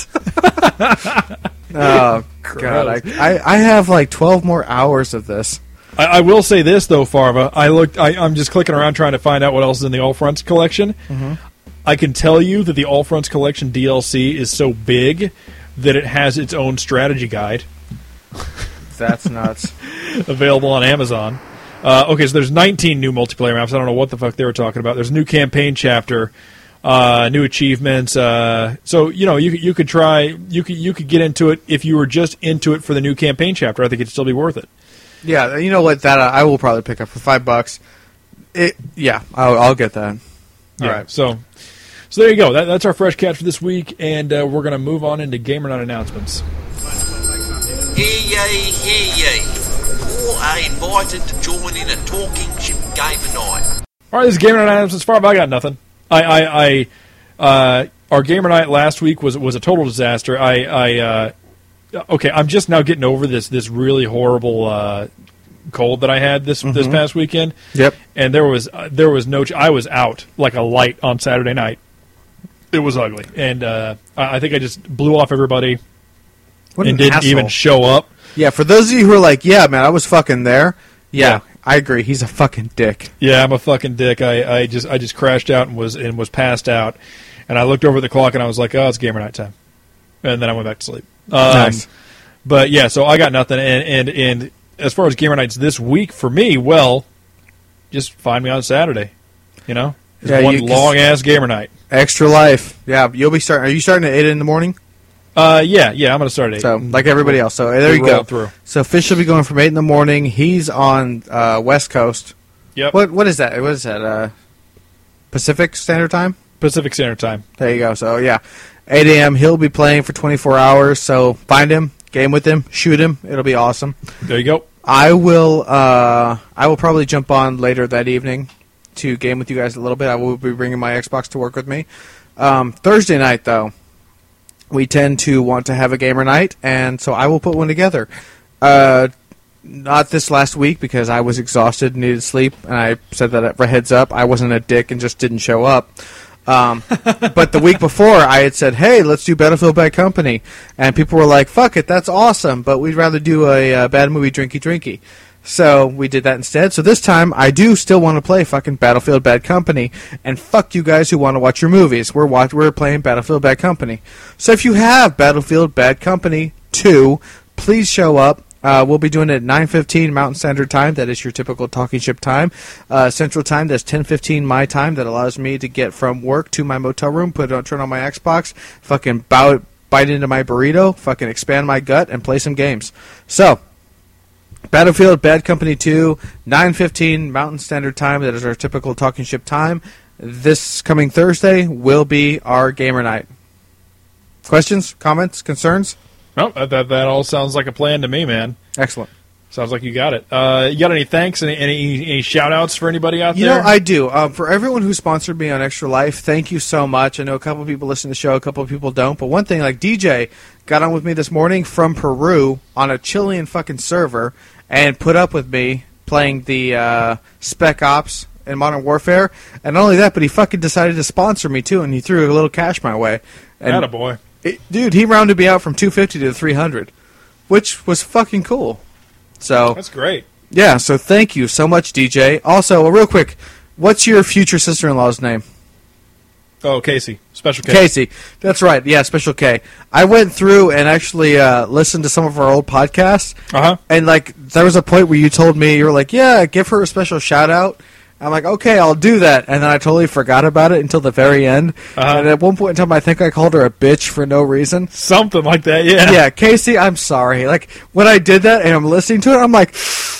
that. Oh god, I, I I have like twelve more hours of this. I, I will say this though, Farva. I looked. I, I'm just clicking around trying to find out what else is in the All Fronts collection. Mm-hmm. I can tell you that the All Fronts collection D L C is so big that it has its own strategy guide That's nuts. available on Amazon. Uh, okay, so there's nineteen new multiplayer maps. I don't know what the fuck they were talking about. There's a new campaign chapter, uh, new achievements. Uh, so you know you could- you could try you could you could get into it if you were just into it for the new campaign chapter. I think it'd still be worth it. Yeah, you know what? That uh, I will probably pick up for five bucks. It. Yeah, I'll, I'll get that. Yeah, All right. So, so there you go. That, that's our fresh catch for this week, and uh, we're going to move on into Gamer Night announcements. Hear ye, hear ye. All are invited to join in a talking ship gamer night. All right, this is Gamer Night announcements. Far, I got nothing. I, I, I uh, our Gamer Night last week was was a total disaster. I, I, uh, okay, I'm just now getting over this this really horrible uh, cold that I had this this past weekend. Yep. And there was uh, there was no. Ch- I was out like a light on Saturday night. It was ugly, and uh, I I think I just blew off everybody What and an didn't asshole. even show up. Yeah, for those of you who are like, yeah, man, I was fucking there. Yeah, Yeah. I agree. He's a fucking dick. Yeah, I'm a fucking dick. I, I just I just crashed out and was and was passed out, and I looked over at the clock and I was like, oh, it's gamer night time, and then I went back to sleep. Um, Nice. But yeah, so I got nothing. And, and and as far as gamer nights this week for me, well, just find me on Saturday. You know, It's Yeah, one you- long ass gamer night. Extra life. Yeah, you'll be starting. Are you starting at eight in the morning? Uh, yeah, yeah, I'm gonna start at eight. So, like everybody else. So, there you We'll roll go. it through. So, Fish will be going from eight in the morning. He's on uh, West Coast. Yep. What What is that? What is that? Uh, Pacific Standard Time? Pacific Standard Time. There you go. So, yeah. eight a.m. He'll be playing for twenty-four hours. So, find him, game with him, shoot him. It'll be awesome. There you go. I will uh, I will probably jump on later that evening to game with you guys a little bit. I will be bringing my Xbox to work with me. Um, Thursday night, though, we tend to want to have a gamer night, and so I will put one together. Uh, not this last week because I was exhausted and needed sleep, and I said that for heads up. I wasn't a dick and just didn't show up. Um, but the week before, I had said, hey, let's do Battlefield Bad Company. And people were like, fuck it, that's awesome, but we'd rather do a uh, bad movie drinky drinky. So we did that instead. So this time, I do still want to play fucking Battlefield Bad Company. And fuck you guys who want to watch your movies. We're watch- we're playing Battlefield Bad Company. So if you have Battlefield Bad Company two, please show up. Uh, we'll be doing it at nine fifteen Mountain Standard Time. That is your typical talking ship time. Uh, Central Time, that's ten fifteen my time. That allows me to get from work to my motel room, put it on, turn on my Xbox, fucking bow, bite into my burrito, fucking expand my gut, and play some games. So, Battlefield Bad Company two, nine fifteen Mountain Standard Time. That is our typical talking ship time. This coming Thursday will be our gamer night. Questions, comments, concerns? No, that, that that all sounds like a plan to me, man. Excellent. Sounds like you got it. Uh, you got any thanks? Any any, any shout outs for anybody out You there? know, I do. Um, for everyone who sponsored me on Extra Life, thank you so much. I know a couple of people listen to the show, a couple of people don't. But one thing, like D J got on with me this morning from Peru on a Chilean fucking server and put up with me playing the uh, Spec Ops in Modern Warfare. And not only that, but he fucking decided to sponsor me too, and he threw a little cash my way. And Attaboy. it, dude, he rounded me out from two fifty to three hundred, which was fucking cool. So That's great. yeah, so thank you so much, D J. Also, uh, real quick, what's your future sister-in-law's name? Oh, Casey. Special K. Casey. That's right. Yeah, Special K. I went through and actually uh, listened to some of our old podcasts, Uh-huh. and like there was a point where you told me, you were like, yeah, give her a special shout-out. I'm like, okay, I'll do that. And then I totally forgot about it until the very end. Uh-huh. And at one point in time, I think I called her a bitch for no reason. Something like that, yeah. Yeah, Casey, I'm sorry. Like, when I did that and I'm listening to it, I'm like,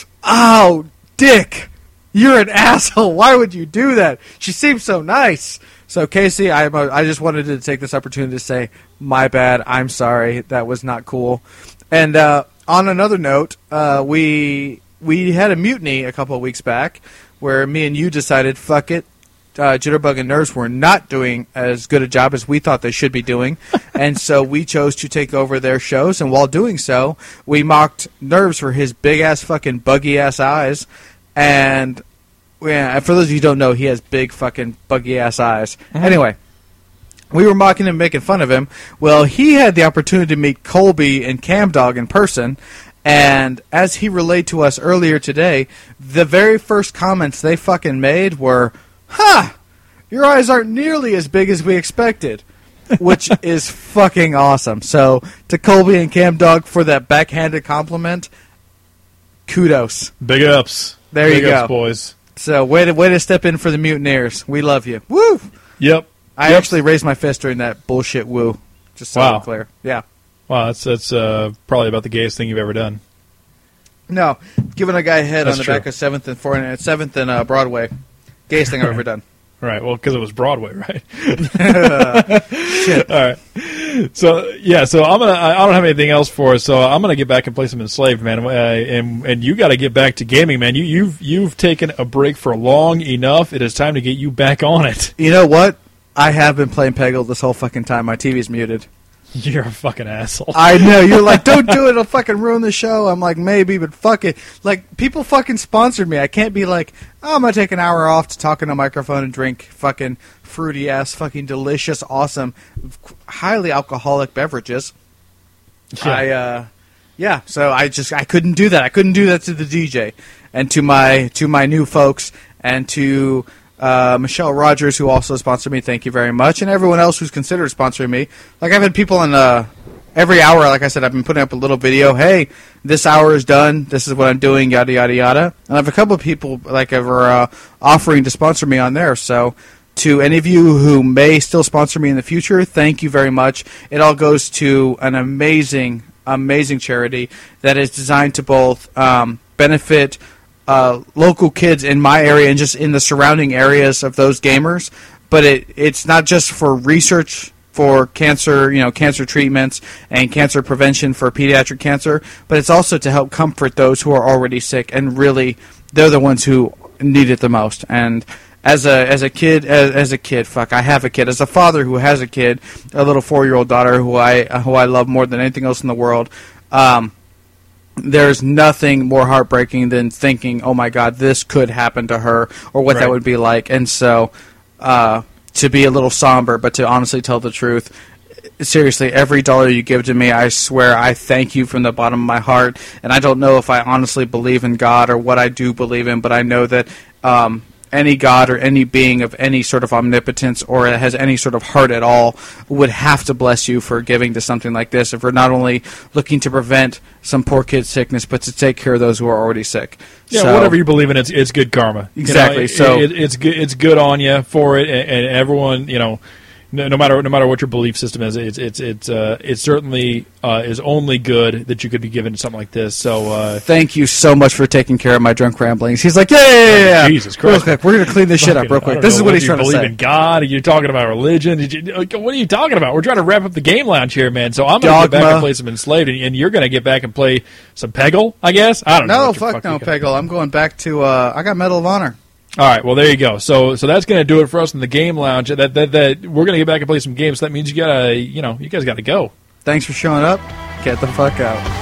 oh, Dick, you're an asshole. Why would you do that? She seems so nice. So, Casey, I I just wanted to take this opportunity to say, my bad, I'm sorry. That was not cool. And uh, on another note, uh, we we had a mutiny a couple of weeks back where me and you decided, fuck it, uh, Jitterbug and Nerves were not doing as good a job as we thought they should be doing. And so we chose to take over their shows. And while doing so, we mocked Nerves for his big-ass fucking buggy-ass eyes. And yeah, for those of you who don't know, he has big fucking buggy-ass eyes. Mm-hmm. Anyway, we were mocking him, making fun of him. Well, he had the opportunity to meet Colby and Camdog in person. And as he relayed to us earlier today, the very first comments they fucking made were, "Ha! Your eyes aren't nearly as big as we expected," which is fucking awesome. So to Colby and Camdog for that backhanded compliment, kudos. Big ups. There Big you ups, go. boys. So way to way to step in for the mutineers. We love you. Woo! Yep. I Yep. actually raised my fist during that bullshit woo. Just so Wow. I'm clear. Yeah. Wow, that's that's uh, probably about the gayest thing you've ever done. No, giving a guy a head That's on the true. back of seventh and four and seventh and uh, Broadway, gayest thing I've ever done. Right. Well, because it was Broadway, right? Shit. All right. So yeah. So I'm gonna. I I don't have anything else for us. So I'm gonna get back and play some Enslaved, man. Uh, and and you got to get back to gaming, man. You you've you've taken a break for long enough. It is time to get you back on it. You know what? I have been playing Peggle this whole fucking time. My T V's muted. You're a fucking asshole. I know. You're like, don't do it. It'll fucking ruin the show. I'm like, maybe, but fuck it. Like, people fucking sponsored me. I can't be like, oh, I'm going to take an hour off to talk in a microphone and drink fucking fruity-ass, fucking delicious, awesome, highly alcoholic beverages. Yeah. I, uh, yeah, so I just, I couldn't do that. I couldn't do that to the D J and to my, to my new folks and to uh, Michelle Rogers, who also sponsored me. Thank you very much. And everyone else who's considered sponsoring me. Like, I've had people on, uh, every hour, like I said, I've been putting up a little video. Hey, this hour is done. This is what I'm doing, yada, yada, yada. And I have a couple of people, like, ever uh, offering to sponsor me on there. So, to any of you who may still sponsor me in the future, thank you very much. It all goes to an amazing, amazing charity that is designed to both um, benefit uh, local kids in my area and just in the surrounding areas of those gamers. But it it's not just for research for cancer, you know, cancer treatments and cancer prevention for pediatric cancer, but it's also to help comfort those who are already sick, and really, they're the ones who need it the most. And as a as a kid, as, as a kid, fuck, I have a kid. As a father who has a kid, a little four-year-old daughter who I who I love more than anything else in the world, um, there's nothing more heartbreaking than thinking, oh my God, this could happen to her, or what Right. that would be like. And so, uh, to be a little somber, but to honestly tell the truth, seriously, every dollar you give to me, I swear I thank you from the bottom of my heart. And I don't know if I honestly believe in God or what I do believe in, but I know that um, any God or any being of any sort of omnipotence or has any sort of heart at all would have to bless you for giving to something like this, if we're not only looking to prevent some poor kid's sickness, but to take care of those who are already sick. Yeah, So- whatever you believe in, it's it's good karma. You know, Exactly, it- so- it, it's good. It's good on you for it, and, and everyone, you know, no, no matter no matter what your belief system is, it's it's it's uh, it certainly uh, is only good that you could be given something like this. So uh, Thank you so much for taking care of my drunk ramblings. He's like, yeah, yeah, yeah, yeah. Jesus Real Christ. quick, we're going to clean this shit up fucking- real I quick. don't This know is what he's you trying to believe say. in God? Are you talking about religion? Did you, like, what are you talking about? We're trying to wrap up the game lounge here, man. So I'm going to get back Dogma. and play some Enslaved, and, and you're going to get back and play some Peggle, I guess. I don't know. No, what you're fuck fucking no, gonna- Peggle. I'm going back to, uh, I got Medal of Honor. All right, well there you go. So so that's going to do it for us in the game lounge. That that that we're going to get back and play some games. So that means you gotta, you know, you guys got to go. Thanks for showing up. Get the fuck out.